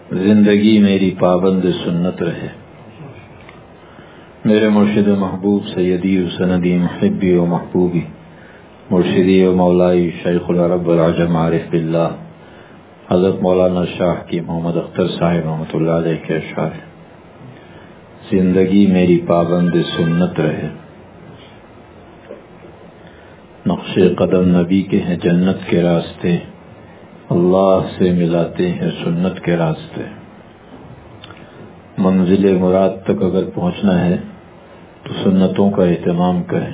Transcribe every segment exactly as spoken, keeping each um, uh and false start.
زندگی میری پابند سنت رہے۔ میرے مرشد محبوب سیدی و سندی محبی و محبوبی مرشدی و مولائی شیخ العرب العجم عارف باللہ حضرت مولانا شاہ کی محمد اختر صاحب رحمۃ اللہ علیہ کے اشعار، زندگی میری پابند سنت رہے۔ نقش قدم نبی کے ہیں جنت کے راستے، اللہ سے ملاتے ہیں سنت کے راستے۔ منزل مراد تک اگر پہنچنا ہے تو سنتوں کا اہتمام کریں۔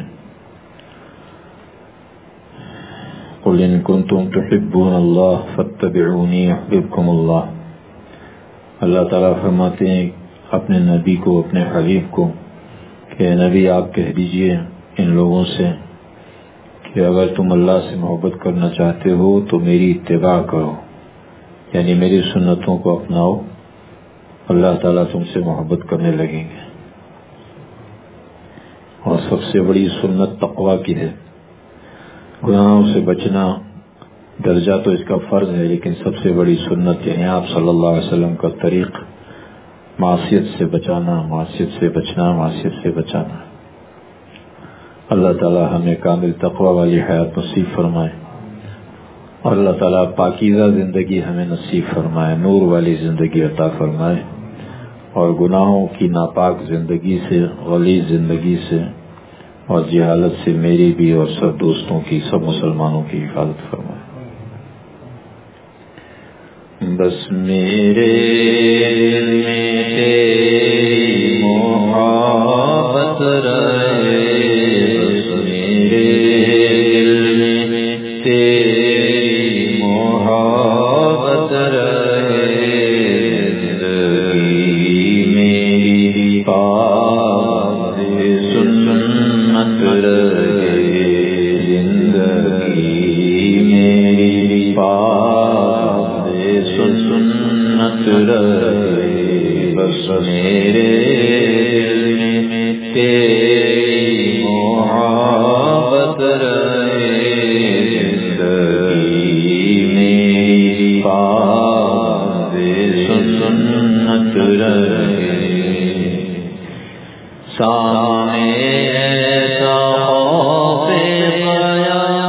قل ان کنتم تحبون اللہ فاتبعونی یحببکم اللہ۔ اللہ تعالیٰ فرماتے ہیں اپنے نبی کو، اپنے حبیب کو کہ نبی آپ کہہ دیجئے ان لوگوں سے کہ اگر تم اللہ سے محبت کرنا چاہتے ہو تو میری اتباع کرو، یعنی میری سنتوں کو اپناؤ، اللہ تعالیٰ تم سے محبت کرنے لگیں گے۔ اور سب سے بڑی سنت تقویٰ کی ہے، گناہوں سے بچنا۔ درجہ تو اس کا فرض ہے، لیکن سب سے بڑی سنت یعنی آپ صلی اللہ علیہ وسلم کا طریق، معصیت سے بچانا، معصیت سے بچنا، معصیت سے بچانا۔ اللہ تعالیٰ ہمیں کامل تقویٰ والی حیات نصیب فرمائے، اور اللہ تعالیٰ پاکیزہ زندگی ہمیں نصیب فرمائے، نور والی زندگی عطا فرمائے، اور گناہوں کی ناپاک زندگی سے، غلیظ زندگی سے اور جہالت سے میری بھی اور سب دوستوں کی، سب مسلمانوں کی حفاظت فرمائے۔ بس میرے دل میں تیری محبت رہے، بس میرے دل میں تیری محبت رہے، زندگی میری پاک سنت رہے، زندگی میری پاک سنت رہے، بس میرے دل میں تیری محبت رہے، زندگی میری پاک سنت رہے۔ سامنے ایسا خوف قیامت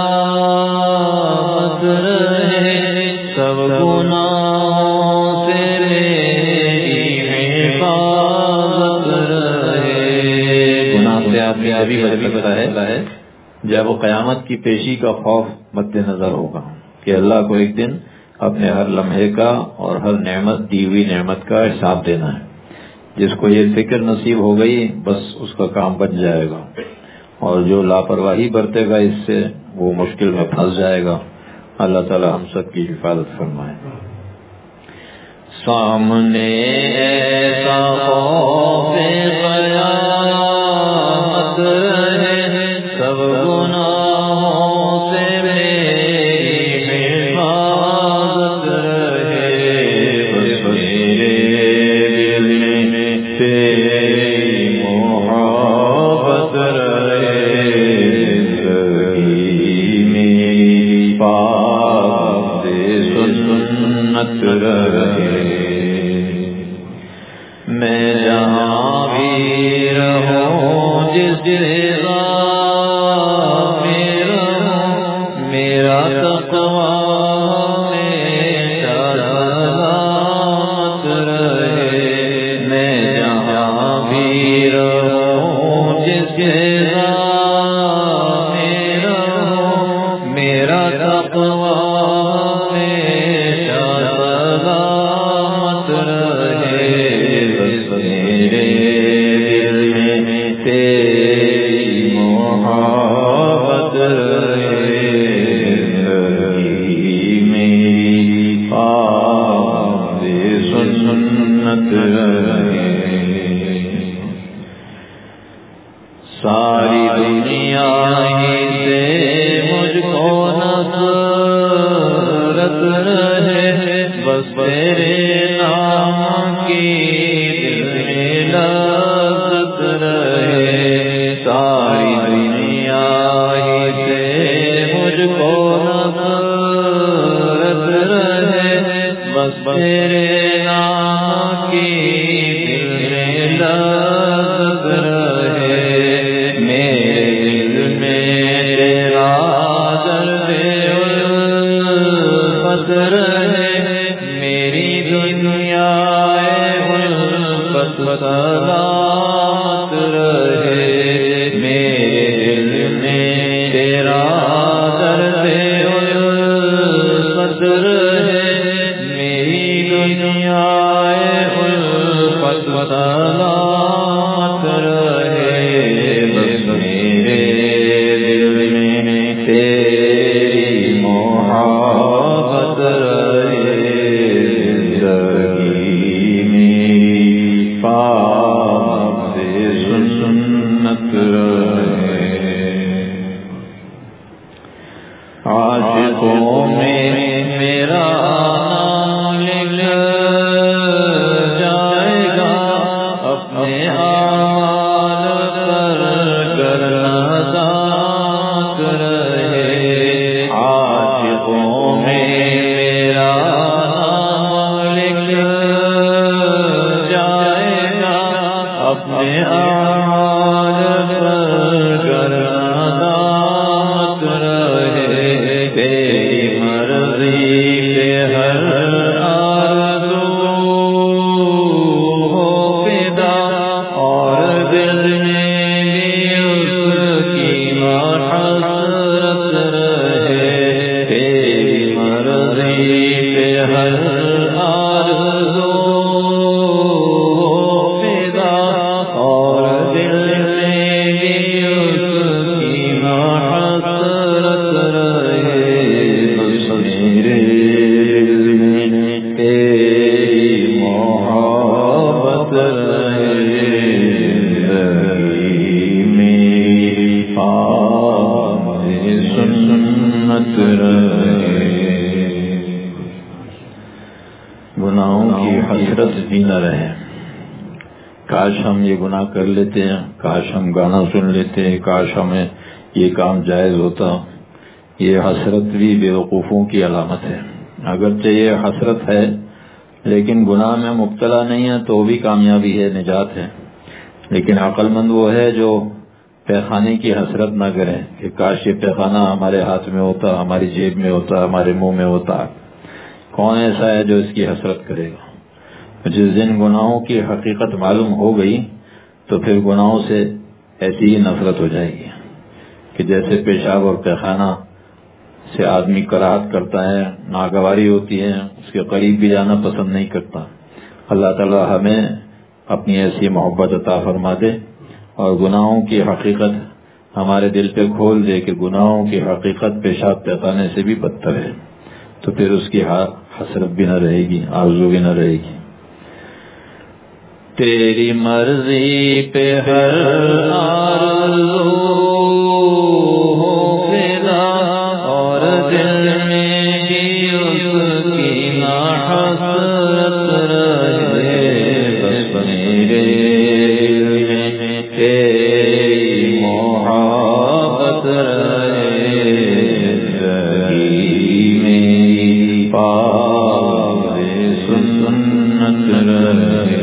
رہے، سب گناہوں سے میری حفاظت رہے۔ گناہ سے آدمی ابھی بچ سکتا ہے جب وہ قیامت کی پیشی کا خوف مد نظر ہوگا کہ اللہ کو ایک دن اپنے ہر لمحے کا اور ہر نعمت دی ہوئی نعمت کا حساب دینا ہے۔ جس کو یہ فکر نصیب ہو گئی بس اس کا کام بن جائے گا، اور جو لاپرواہی برتے گا اس سے وہ مشکل میں پھنس جائے گا۔ اللہ تعالی ہم سب کی حفاظت فرمائے۔ سامنے ایسا خوف قیامت رہے، سب گناہوں سے میری حفاظت رہے، بس میرے دل میں تیری محبت رہے، زندگی میری پاک سنت رہے۔ میں جہاں بھی رہوں جس جگہ میں رہوں، میرا تقویٰ میرا سلامت رہے۔ میں جہاں بھی رہوں جس جگہ میں رہوں، میرا تقویٰ میرا سلامت رہے، بس میرے دل میں تیری محبت رہے، زندگی میری پاک سنت رہے۔ ساری دنیا ہی سے مجھ کو نصرت رہے، بس تیرے نام کی دل میں لذت رہے۔ ساری دنیا ہی سے مجھ کو نصرت رہے، بس تیرے نام کی دل میں لذت رہے، میرے دل میں تیرا درد الفت رہے، میری دنیا الفت سلامت رہے، میرے دل میں تیرا درد الفت رہے، میری دنیا الفت سلامت رہے، بس میرے دل میں تیری محبت رہے، زندگی میری پاک سے سنت رہے، عاشقوں میں میرا نام لکھ جائے گا، اپنے اعمال پر کرنا ذات رہے، عاشقوں میں میرا نام لکھ جائے گا، اپنے اعمال پر کرنا ذات رہے، تیری مرضی پہ ہر آرزو ہو فدا، اور دل میں بھی اس کی حسرت رہے، تیری مرضی پہ ہر آرزو ہو فدا، اور دل میں بھی اس کی حسرت رہے، بس میرے دل میں تیری محبت رہے، زندگی میری پاک سے سنت رہے، گناہوں کی حسرت بھی نہ رہے، کاش ہم یہ گناہ کر لیتے ہیں، کاش ہم گانا سن لیتے ہیں، کاش ہمیں یہ کام جائز ہوتا، یہ حسرت بھی بیوقوفوں کی علامت ہے، اگرچہ یہ حسرت ہے لیکن گناہ میں مبتلا نہیں ہے تو بھی کامیابی ہے، نجات ہے، لیکن عقل مند وہ ہے جو پیخانے کی حسرت نہ کرے کہ کاش یہ پیخانہ ہمارے ہاتھ میں ہوتا، ہماری جیب میں ہوتا، ہمارے منہ میں ہوتا۔ کون ایسا ہے جو اس کی حسرت کرے گا؟ جس دن گناہوں کی حقیقت معلوم ہو گئی تو پھر گناہوں سے ایسی ہی نفرت ہو جائے گی کہ جیسے پیشاب اور پیخانہ سے آدمی کراہت کرتا ہے، ناگواری ہوتی ہے، اس کے قریب بھی جانا پسند نہیں کرتا۔ اللہ تعالی ہمیں اپنی ایسی محبت عطا فرما دے اور گناہوں کی حقیقت ہمارے دل پہ کھول دے کہ گناہوں کی حقیقت پیشاب پیخانے سے بھی بدتر ہے، تو پھر اس کی حسرت بھی نہ رہے گی، آرزو بھی نہ رہے گی۔ تیری مرضی پہ ہر آرزو ہو فدا، اور دل میں بھی اس کی نہ حسرت رہے، بس میرے دل میں تیری محبت رہے، زندگی میری پاک سے سنت رہے،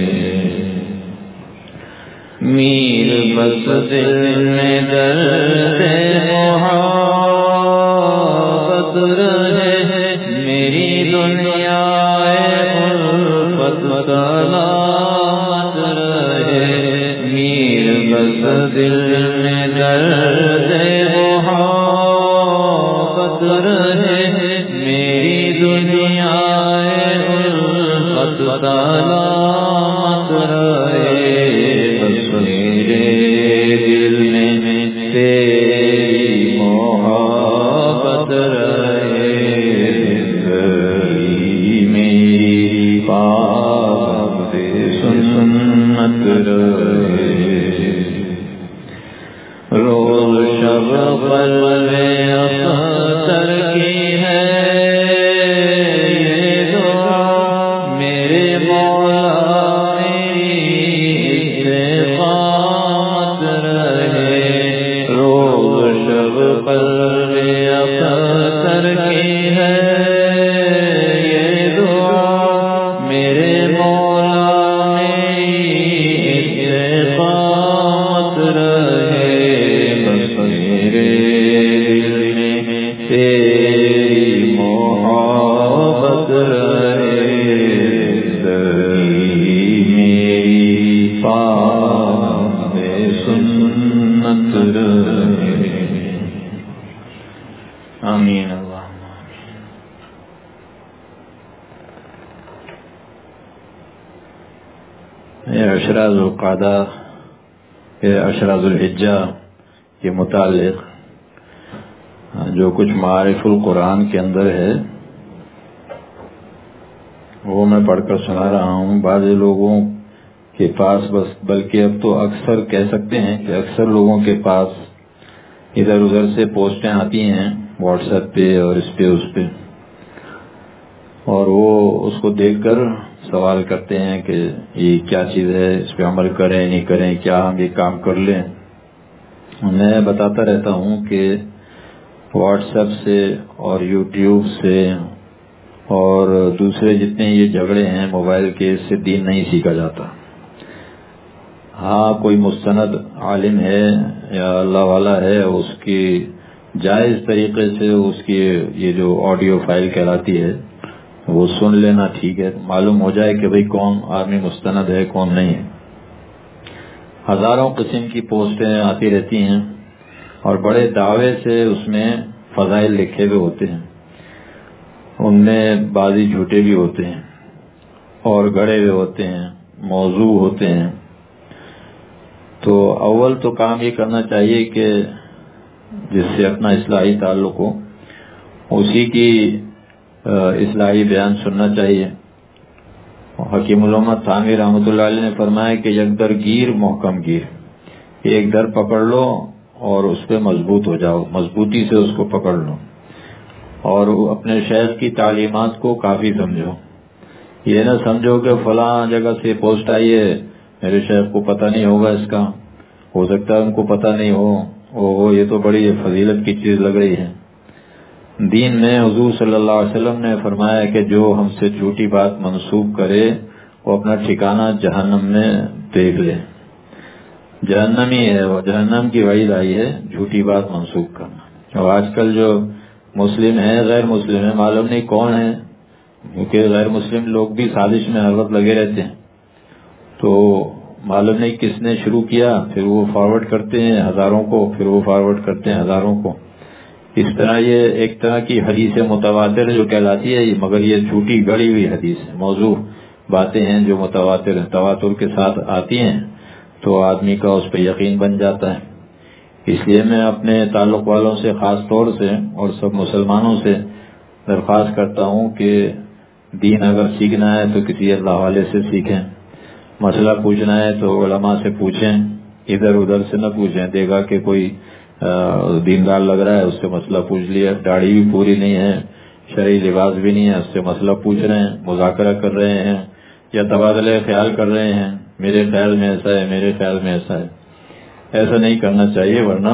میر بس دل میں درد محبت رہے، میری دنیا الفت سلامت رہے، میر بس دل میں درد محبت رہے، میری دنیا الفت سلامت رہے، میرے دل میں تیری محبت رہے، زندگی میری پاک سے سنت رہے، روز شب قلب اختر کی ہے یہ دعا، میرے مولا قلب اختر کی ہے یہ دعا، میرے مولا عشرہ ذوالقعدہ عشرہ ذوالحجہ کے متعلق جو کچھ معارف القرآن کے اندر ہے وہ میں پڑھ کر سنا رہا ہوں. بعض لوگوں کے پاس بس بلکہ اب تو اکثر کہہ سکتے ہیں کہ اکثر لوگوں کے پاس ادھر ادھر سے پوسٹیں آتی ہیں واٹس ایپ پہ اور اس پہ اس پہ، اور وہ اس کو دیکھ کر سوال کرتے ہیں کہ یہ کیا چیز ہے، اس پہ عمل کریں نہیں کریں، کیا ہم یہ کام کر لیں. میں بتاتا رہتا ہوں کہ واٹس ایپ سے اور یوٹیوب سے اور دوسرے جتنے یہ جھگڑے ہیں موبائل کے، اس سے دین نہیں سیکھا جاتا. ہاں کوئی مستند عالم ہے یا اللہ والا ہے، اس کی جائز طریقے سے اس کی یہ جو آڈیو فائل کہلاتی ہے وہ سن لینا ٹھیک ہے، معلوم ہو جائے کہ بھئی کون آدمی مستند ہے کون نہیں ہے. ہزاروں قسم کی پوسٹیں آتی رہتی ہیں اور بڑے دعوے سے اس میں فضائل لکھے ہوئے ہوتے ہیں، ان میں بعضی جھوٹے بھی ہوتے ہیں اور گڑے ہوئے ہوتے ہیں، موضوع ہوتے ہیں. تو اول تو کام یہ کرنا چاہیے کہ جس سے اپنا اصلاحی تعلق ہو اسی کی اصلاحی بیان سننا چاہیے. حکیم الامت تھانوی رحمۃ اللہ علیہ نے فرمایا کہ یک در گیر محکم گیر، ایک در پکڑ لو اور اس پہ مضبوط ہو جاؤ، مضبوطی سے اس کو پکڑ لو اور اپنے شیخ کی تعلیمات کو کافی سمجھو. یہ نہ سمجھو کہ فلاں جگہ سے پوسٹ آئی ہے، میرے شیخ کو پتہ نہیں ہوگا، اس کا ہو سکتا ہے ان کو پتہ نہیں ہو، او یہ تو بڑی فضیلت کی چیز لگ رہی ہے. دین میں حضور صلی اللہ علیہ وسلم نے فرمایا کہ جو ہم سے جھوٹی بات منسوب کرے وہ اپنا ٹھکانہ جہنم میں دیکھ لے. جہنم ہی ہے وہ، جہنم کی وعید آئی ہے جھوٹی بات منسوب کرنا. اور آج کل جو مسلم ہیں غیر مسلم ہیں معلوم نہیں کون ہیں، کیونکہ غیر مسلم لوگ بھی سازش میں ہر وقت لگے رہتے ہیں، تو معلوم نہیں کس نے شروع کیا، پھر وہ فارورڈ کرتے ہیں ہزاروں کو، پھر وہ فارورڈ کرتے ہیں ہزاروں کو. اس طرح یہ ایک طرح کی حدیث متواتر جو کہلاتی ہے، مگر یہ جھوٹی گڑی ہوئی حدیث ہے، موضوع باتیں ہیں جو متواتر ہیں، تواتر کے ساتھ آتی ہیں تو آدمی کا اس پہ یقین بن جاتا ہے. اس لیے میں اپنے تعلق والوں سے خاص طور سے اور سب مسلمانوں سے درخواست کرتا ہوں کہ دین اگر سیکھنا ہے تو کسی اللہ والے سے سیکھیں، مسئلہ پوچھنا ہے تو علماء سے پوچھیں، ادھر ادھر سے نہ پوچھیں. دیکھا کہ کوئی دیندار لگ رہا ہے اس سے مسئلہ پوچھ لیا، داڑھی بھی پوری نہیں ہے، شرعی لباس بھی نہیں ہے، اس سے مسئلہ پوچھ رہے ہیں، مذاکرہ کر رہے ہیں یا تبادلہ خیال کر رہے ہیں، میرے خیال میں ایسا ہے، میرے خیال میں ایسا ہے. ایسا نہیں کرنا چاہیے، ورنہ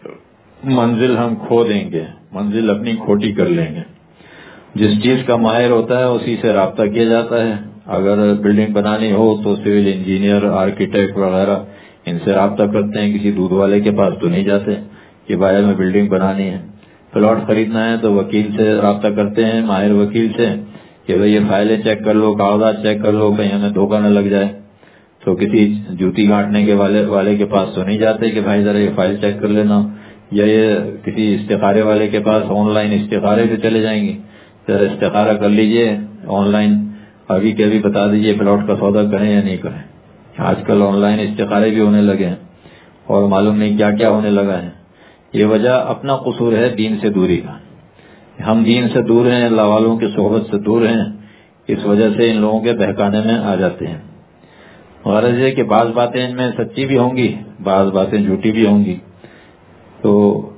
منزل ہم کھو دیں گے، منزل اپنی کھوٹی کر لیں گے. جس چیز کا ماہر ہوتا ہے اسی سے رابطہ کیا جاتا ہے. اگر بلڈنگ بنانی ہو تو سول انجینئر، آرکیٹیکٹ وغیرہ ان سے رابطہ کرتے ہیں، کسی دودھ والے کے پاس تو نہیں جاتے کہ بھائی میں بلڈنگ بنانی ہے. پلاٹ خریدنا ہے تو وکیل سے رابطہ کرتے ہیں، ماہر وکیل سے، کہ بھئی یہ فائلیں چیک کر لو، کاغذات چیک کر لو، کہیں ہمیں دھوکہ نہ لگ جائے. تو کسی جوتی گانٹنے کے والے والے کے پاس تو نہیں جاتے کہ بھائی ذرا یہ فائل چیک کر لینا، یا یہ کسی استخارے والے کے پاس آن لائن استخارے پہ چلے جائیں گے، ذرا استخارہ کر لیجئے آن لائن، ابھی کے ابھی بتا دیجئے پلاٹ کا سودا کریں یا نہیں کریں. آج کل آن لائن استخارے بھی ہونے لگے ہیں اور معلوم نہیں کیا کیا ہونے لگا ہے. یہ وجہ اپنا قصور ہے دین سے دوری کا. ہم دین سے دور ہیں، اللہ والوں کی صحبت سے دور ہیں، اس وجہ سے ان لوگوں کے بہکانے میں آ جاتے ہیں. غرض یہ کہ بعض باتیں ان میں سچی بھی ہوں گی، بعض باتیں جھوٹی بھی ہوں گی. تو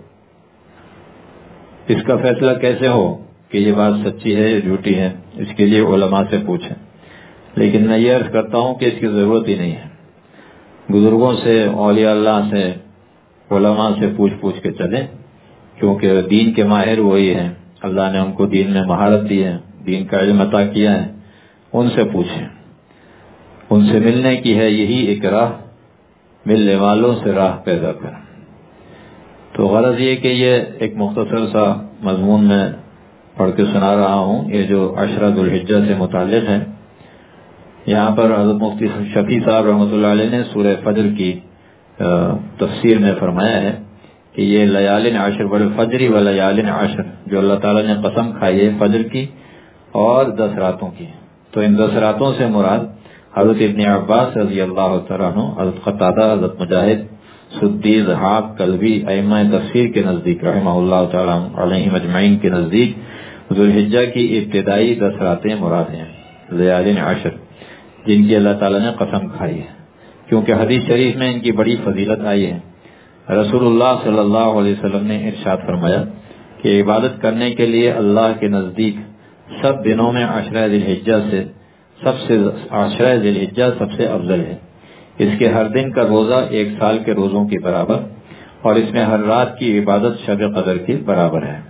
اس کا فیصلہ کیسے ہو کہ یہ بات سچی ہے یا جھوٹی ہے، اس کے لیے علماء سے پوچھیں. لیکن میں یہ عرض کرتا ہوں کہ اس کی ضرورت ہی نہیں ہے. بزرگوں سے، اولیاء اللہ سے، علماء سے پوچھ پوچھ کے چلیں، کیونکہ دین کے ماہر وہی ہیں، اللہ نے ان کو دین میں مہارت دی ہے، دین کا علم عطا کیا ہے. ان سے پوچھیں، ان سے ملنے کی ہے یہی ایک راہ، ملنے والوں سے راہ پیدا کر. تو غرض یہ کہ یہ ایک مختصر سا مضمون میں پڑھ کے سنا رہا ہوں، یہ جو عشرہ ذوالحجہ سے متعلق ہے. یہاں پر حضرت مفتی شفیع صاحب رحمۃ اللہ علیہ نے سورہ فجر کی تفسیر میں فرمایا ہے کہ یہ لیالین عشر والفجر ولیالین عشر، جو اللہ تعالیٰ نے قسم کھائی ہے فجر کی اور دس راتوں کی. تو ان دس راتوں سے مراد حضرت ابن عباس رضی اللہ تعالیٰ عنہ، حضرت قتادہ، حضرت مجاہد، سدی، ضحاک، کلبی، ائمہ تفسیر کے نزدیک رحمہ اللہ تعالیٰ علیہ مجمعین کے نزدیک ذوالحجہ کی ابتدائی دس راتیں مراد ہیں، لیالین عشر، جن کی اللہ تعالیٰ نے قسم کھائی ہے، کیونکہ حدیث شریف میں ان کی بڑی فضیلت آئی ہے۔ رسول اللہ صلی اللہ علیہ وسلم نے ارشاد فرمایا کہ عبادت کرنے کے لیے اللہ کے نزدیک سب دنوں میں عشرہ ذی الحجہ سے سب سے عشرہ ذی الحجہ سب سے افضل ہے۔ اس کے ہر دن کا روزہ ایک سال کے روزوں کے برابر، اور اس میں ہر رات کی عبادت شب قدر کے برابر ہے۔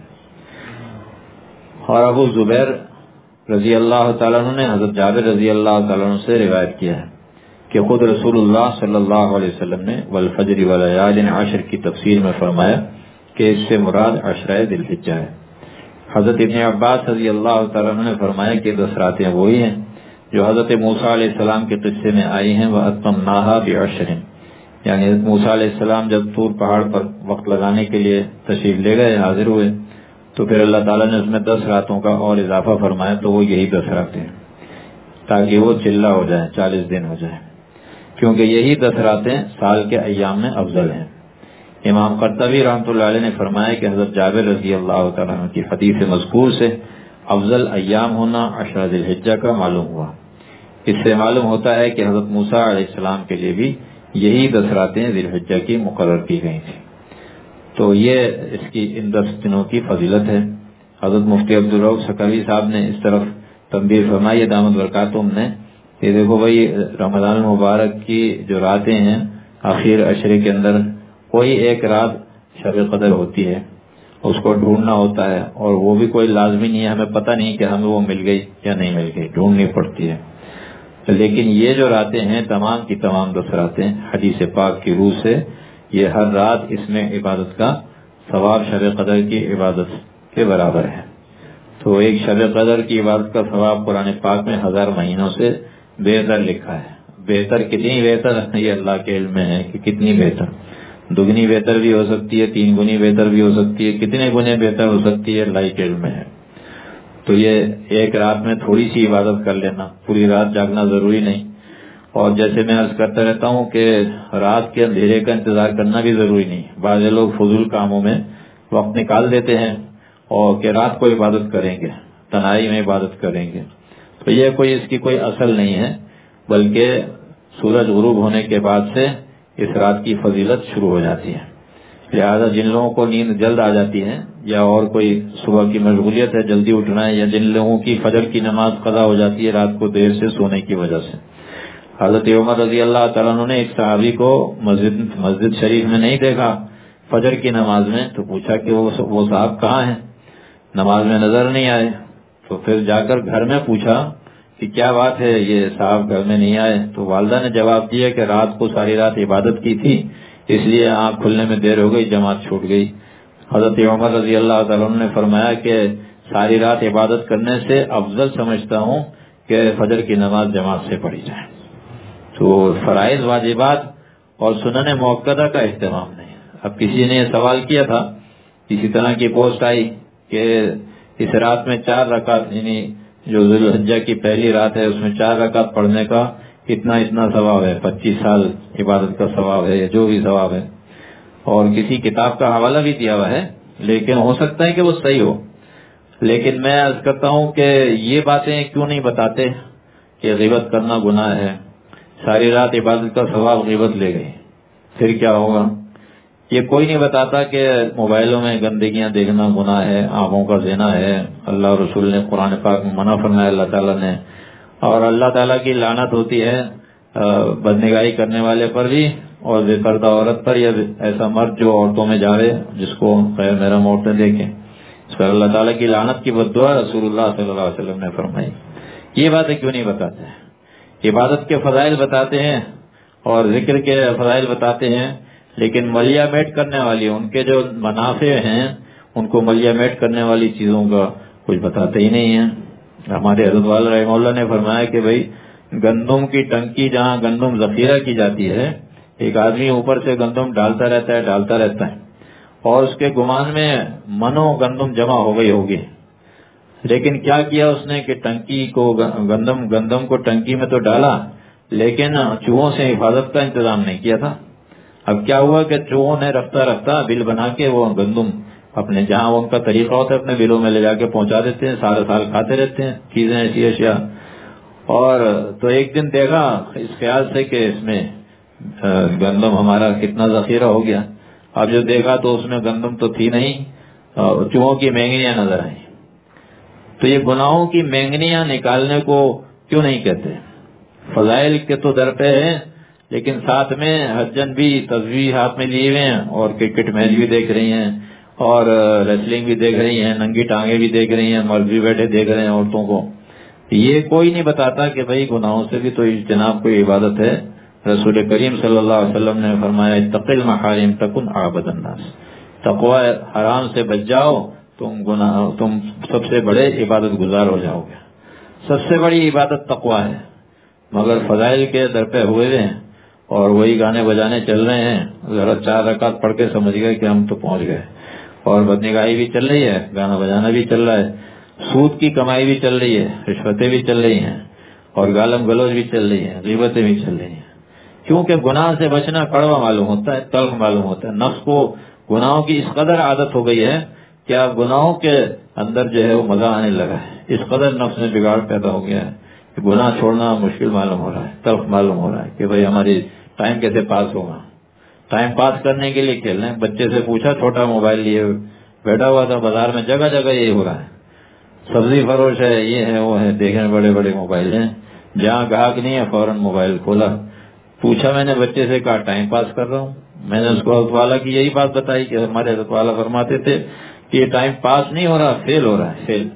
اور ابو زبیر رضی اللہ تعالیٰ عنہ نے حضرت جابر رضی اللہ تعالیٰ عنہ سے روایت کیا ہے کہ خود رسول اللہ صلی اللہ علیہ وسلم نے والفجر ولیال عشر کی تفسیر میں فرمایا کہ اس سے مراد عشرہ ذی الحجہ ہے۔ حضرت ابن عباس رضی اللہ تعالیٰ عنہ نے فرمایا کہ دس راتیں وہی ہیں جو حضرت موسیٰ علیہ السلام کے قصے میں آئی ہیں، وَأَتْمَمْنَاهَا بِعَشْرٍ، یعنی حضرت موسیٰ علیہ السلام جب طور پہاڑ پر وقت لگانے کے لیے تشریف لے گئے، حاضر ہوئے، تو پھر اللہ تعالیٰ نے اس میں دس راتوں کا اور اضافہ فرمایا، تو وہ یہی دس راتیں ہیں، تاکہ وہ چلہ ہو جائیں، چالیس دن ہو جائیں، کیونکہ یہی دس راتیں سال کے ایام میں افضل ہیں۔ امام قرطبی رحمۃ اللہ علیہ نے فرمایا کہ حضرت جابر رضی اللہ تعالیٰ عنہ کی حدیث مذکور سے افضل ایام ہونا عشرہ ذی الحجہ کا معلوم ہوا۔ اس سے معلوم ہوتا ہے کہ حضرت موسیٰ علیہ السلام کے لیے بھی یہی دس راتیں ذی الحجہ کی مقرر کی گئی تھیں۔ تو یہ اس کی ان دس دنوں کی فضیلت ہے۔ حضرت مفتی عبدالرؤف سکروی صاحب نے اس طرف تنبیہ فرمائی دامت برکاتہم نے کہ دیکھو بھائی، رمضان المبارک کی جو راتیں ہیں آخر عشرے کے اندر کوئی ایک رات شب قدر ہوتی ہے، اس کو ڈھونڈنا ہوتا ہے، اور وہ بھی کوئی لازمی نہیں ہے، ہمیں پتہ نہیں کہ ہمیں وہ مل گئی یا نہیں مل گئی، ڈھونڈنی پڑتی ہے۔ لیکن یہ جو راتیں ہیں تمام کی تمام دس راتیں حدیث پاک کی روح سے یہ ہر رات اس میں عبادت کا ثواب شب قدر کی عبادت کے برابر ہے۔ تو ایک شب قدر کی عبادت کا ثواب قرآن پاک میں ہزار مہینوں سے بہتر لکھا ہے۔ بہتر کتنی بہتر یہ اللہ کے علم میں ہے کہ کتنی بہتر، دگنی بہتر بھی ہو سکتی ہے، تین گنی بہتر بھی ہو سکتی ہے، کتنے گنے بہتر ہو سکتی ہے اللہ کے علم میں ہے۔ تو یہ ایک رات میں تھوڑی سی عبادت کر لینا، پوری رات جاگنا ضروری نہیں۔ اور جیسے میں عرض کرتا رہتا ہوں کہ رات کے اندھیرے کا انتظار کرنا بھی ضروری نہیں۔ بعض لوگ فضول کاموں میں وقت نکال دیتے ہیں اور کہ رات کو عبادت کریں گے، تنہائی میں عبادت کریں گے، تو یہ کوئی اس کی کوئی اصل نہیں ہے، بلکہ سورج غروب ہونے کے بعد سے اس رات کی فضیلت شروع ہو جاتی ہے۔ لہذا جن لوگوں کو نیند جلد آ جاتی ہے یا اور کوئی صبح کی مشغولیت ہے، جلدی اٹھنا ہے، یا جن لوگوں کی فجر کی نماز قضا ہو جاتی ہے رات کو دیر سے سونے کی وجہ سے، حضرت عمر رضی اللہ تعالیٰ عنہ نے ایک صحابی کو مسجد مسجد شریف میں نہیں دیکھا فجر کی نماز میں، تو پوچھا کہ وہ صاحب کہاں ہیں، نماز میں نظر نہیں آئے۔ تو پھر جا کر گھر میں پوچھا کہ کیا بات ہے، یہ صاحب گھر میں نہیں آئے؟ تو والدہ نے جواب دیا کہ رات کو ساری رات عبادت کی تھی، اس لیے آنکھ کھلنے میں دیر ہو گئی، جماعت چھوٹ گئی۔ حضرت عمر رضی اللہ تعالیٰ عنہ نے فرمایا کہ ساری رات عبادت کرنے سے افضل سمجھتا ہوں کہ فجر کی نماز جماعت سے پڑھی جائے۔ تو فرائض واجبات اور سنن موقدہ کا اہتمام نہیں۔ اب کسی نے یہ سوال کیا تھا، اسی طرح کی پوسٹ آئی کہ اس رات میں چار رکعت، یعنی جو ذی الحجہ کی پہلی رات ہے اس میں چار رکعت پڑھنے کا اتنا اتنا ثواب ہے، پچیس سال عبادت کا ثواب ہے، جو بھی ثواب ہے، اور کسی کتاب کا حوالہ بھی دیا ہوا ہے، لیکن ہو سکتا ہے کہ وہ صحیح ہو۔ لیکن میں عرض کرتا ہوں کہ یہ باتیں کیوں نہیں بتاتے کہ غیبت کرنا گناہ ہے، ساری رات عبادت کا ثواب غیبت لے گئی، پھر کیا ہوگا؟ یہ کوئی نہیں بتاتا کہ موبائلوں میں گندگیاں دیکھنا گناہ ہے، آنکھوں کا زنا ہے، اللہ رسول نے قرآن پاک میں منع فرمایا اللہ تعالیٰ نے، اور اللہ تعالیٰ کی لعنت ہوتی ہے بدنگاہی کرنے والے پر بھی، اور بے پردہ عورت پر، یا ایسا مرد جو عورتوں میں جاوے جس کو خیر محرم عورتیں دیکھیں، اس پر اللہ تعالیٰ کی لعنت کی بد دعا رسول اللہ صلی اللہ علیہ وسلم نے فرمائی۔ یہ باتیں کیوں نہیں بتاتے؟ عبادت کے فضائل بتاتے ہیں اور ذکر کے فضائل بتاتے ہیں، لیکن ملیا میٹ کرنے والی ان کے جو منافع ہیں ان کو ملیا میٹ کرنے والی چیزوں کا کچھ بتاتے ہی نہیں ہیں۔ ہمارے حضرت والا رحمہ اللہ نے فرمایا کہ بھائی گندم کی ٹنکی جہاں گندم ذخیرہ کی جاتی ہے، ایک آدمی اوپر سے گندم ڈالتا رہتا ہے ڈالتا رہتا ہے اور اس کے گمان میں منو گندم جمع ہو گئی ہوگی، لیکن کیا کیا اس نے کہ ٹنکی کو گندم گندم کو ٹنکی میں تو ڈالا لیکن چوہوں سے حفاظت کا انتظام نہیں کیا تھا. اب کیا ہوا کہ چوہوں نے رفتہ رفتہ بل بنا کے وہ گندم اپنے جہاں وہ ان کا طریقہ ہوتا ہے اپنے بلوں میں لے جا کے پہنچا دیتے ہیں, سارا سال کھاتے رہتے ہیں چیزیں ایسی اشیاء. اور تو ایک دن دیکھا اس خیال سے کہ اس میں گندم ہمارا کتنا ذخیرہ ہو گیا. اب جو دیکھا تو اس میں گندم تو تھی نہیں, چوہوں کی مینگنیاں نظر آئیں. تو یہ گناہوں کی مینگنیاں نکالنے کو کیوں نہیں کہتے؟ فضائل کے تو در پہ ہیں, لیکن ساتھ میں حجن بھی تصویر ہاتھ میں لیے ہوئے ہیں اور کرکٹ میچ بھی دیکھ رہی ہیں اور ریسلنگ بھی دیکھ رہی ہیں, ننگی ٹانگیں بھی دیکھ رہی ہیں, مرد بھی بیٹھے دیکھ رہے ہیں عورتوں کو. یہ کوئی نہیں بتاتا کہ بھئی گناہوں سے بھی تو اجتناب کوئی عبادت ہے. رسول کریم صلی اللہ علیہ وسلم نے فرمایا اتق المحارم تکن اعبد الناس, تقوی حرام سے بچ جاؤ تم گناہ تم سب سے بڑے عبادت گزار ہو جاؤ گے. سب سے بڑی عبادت تقوی ہے, مگر فضائل کے در پہ ہوئے ہیں اور وہی گانے بجانے چل رہے ہیں. ذرا چار رکعت پڑھ کے سمجھ گئے کہ ہم تو پہنچ گئے, اور بدنگاہی بھی چل رہی ہے, گانا بجانا بھی چل رہا ہے, سود کی کمائی بھی چل رہی ہے, رشوتیں بھی چل رہی ہیں, اور گالم گلوچ بھی چل رہی ہیں, غیبتیں بھی چل رہی ہیں. کیونکہ گناہ سے بچنا کڑوا معلوم ہوتا ہے, تلخ معلوم ہوتا ہے. نفس کو گناہوں کی اس قدر عادت ہو گئی ہے کہ اب گناہوں کے اندر جو ہے وہ مزہ آنے لگا ہے. اس قدر نفس میں بگاڑ پیدا ہو گیا ہے کہ گناہ چھوڑنا مشکل معلوم ہو رہا ہے, تلخ معلوم ہو رہا ہے کہ بھئی ہماری ٹائم کیسے پاس ہوگا. ٹائم پاس کرنے کے لیے کھیل رہے ہیں. بچے سے پوچھا, چھوٹا موبائل لیے بیٹھا ہوا تھا بازار میں, جگہ جگہ یہی ہو رہا ہے. سبزی فروش ہے, یہ ہے وہ ہے, دیکھیں بڑے بڑے موبائل ہیں, جہاں گاہک نہیں ہے فوراً موبائل کھولا. پوچھا میں نے بچے سے, کہا ٹائم پاس کر رہا ہوں. میں نے اس کو حضرت والا کی یہی بات بتائی کہ ہمارے حضرت والا فرماتے تھے کہ یہ ٹائم پاس نہیں ہو رہا, فیل ہو رہا ہے, فیل.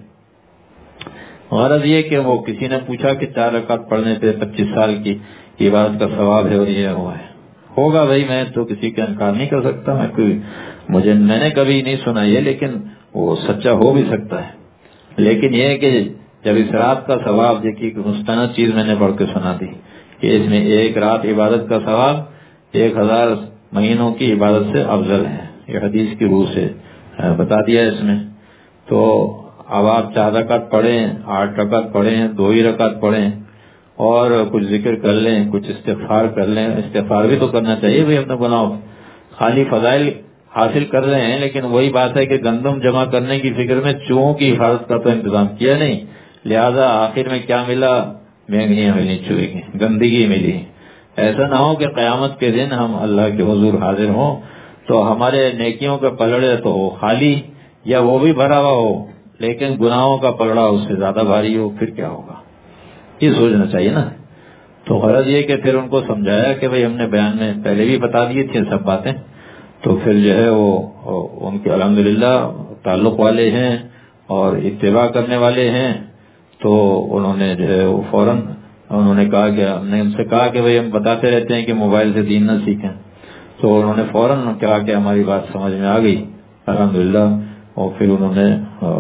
غرض یہ کہ وہ کسی نے پوچھا کہ چار رکعت پڑھنے پہ پچیس سال کی عبادت کا ثواب ہے, اور یہ ہوا ہے. ہوگا بھائی, میں تو کسی کا انکار نہیں کر سکتا, میں کوئی مجھے میں نے کبھی نہیں سنا یہ, لیکن وہ سچا ہو بھی سکتا ہے. لیکن یہ کہ جب اس رات کا ثواب دیکھیے کہ مستند چیز میں نے پڑھ کے سنا دی کہ اس میں ایک رات عبادت کا ثواب ایک ہزار مہینوں کی عبادت سے افضل ہے. یہ حدیث کی روح سے بتا دیا اس میں. تو اب آپ چار رکعت پڑھیں, آٹھ رکعت پڑھیں, دو ہی رکعت پڑھیں, اور کچھ ذکر کر لیں, کچھ استغفار کر لیں. استغفار بھی تو کرنا چاہیے بھائی اپنے گناہوں. خالی فضائل حاصل کر رہے ہیں, لیکن وہی بات ہے کہ گندم جمع کرنے کی فکر میں چوہوں کی حفاظت کا تو انتظام کیا نہیں, لہذا آخر میں کیا ملا؟ مہنگیاں ملی, چوہے کی گندگی ملی. ایسا نہ ہو کہ قیامت کے دن ہم اللہ کے حضور حاضر ہوں تو ہمارے نیکیوں کا پلڑے تو ہو خالی, یا وہ بھی بھرا ہوا ہو لیکن گناہوں کا پلڑا اس سے زیادہ بھاری ہو, پھر کیا ہوگا؟ یہ سوچنا چاہیے نا. تو غرض یہ کہ پھر ان کو سمجھایا کہ بھئی ہم نے بیان میں پہلے بھی بتا دی تھی سب باتیں. تو پھر جو ہے وہ ان کے الحمدللہ تعلق والے ہیں اور اتباع کرنے والے ہیں. تو انہوں نے جو ہے وہ فوراً انہوں نے کہا کہ ہم نے ان سے کہا کہ بھئی ہم بتاتے رہتے ہیں کہ موبائل سے دین نہ سیکھیں. تو انہوں نے فوراً کہا کہ ہماری بات سمجھ میں آ گئی الحمدللہ, اور پھر انہوں نے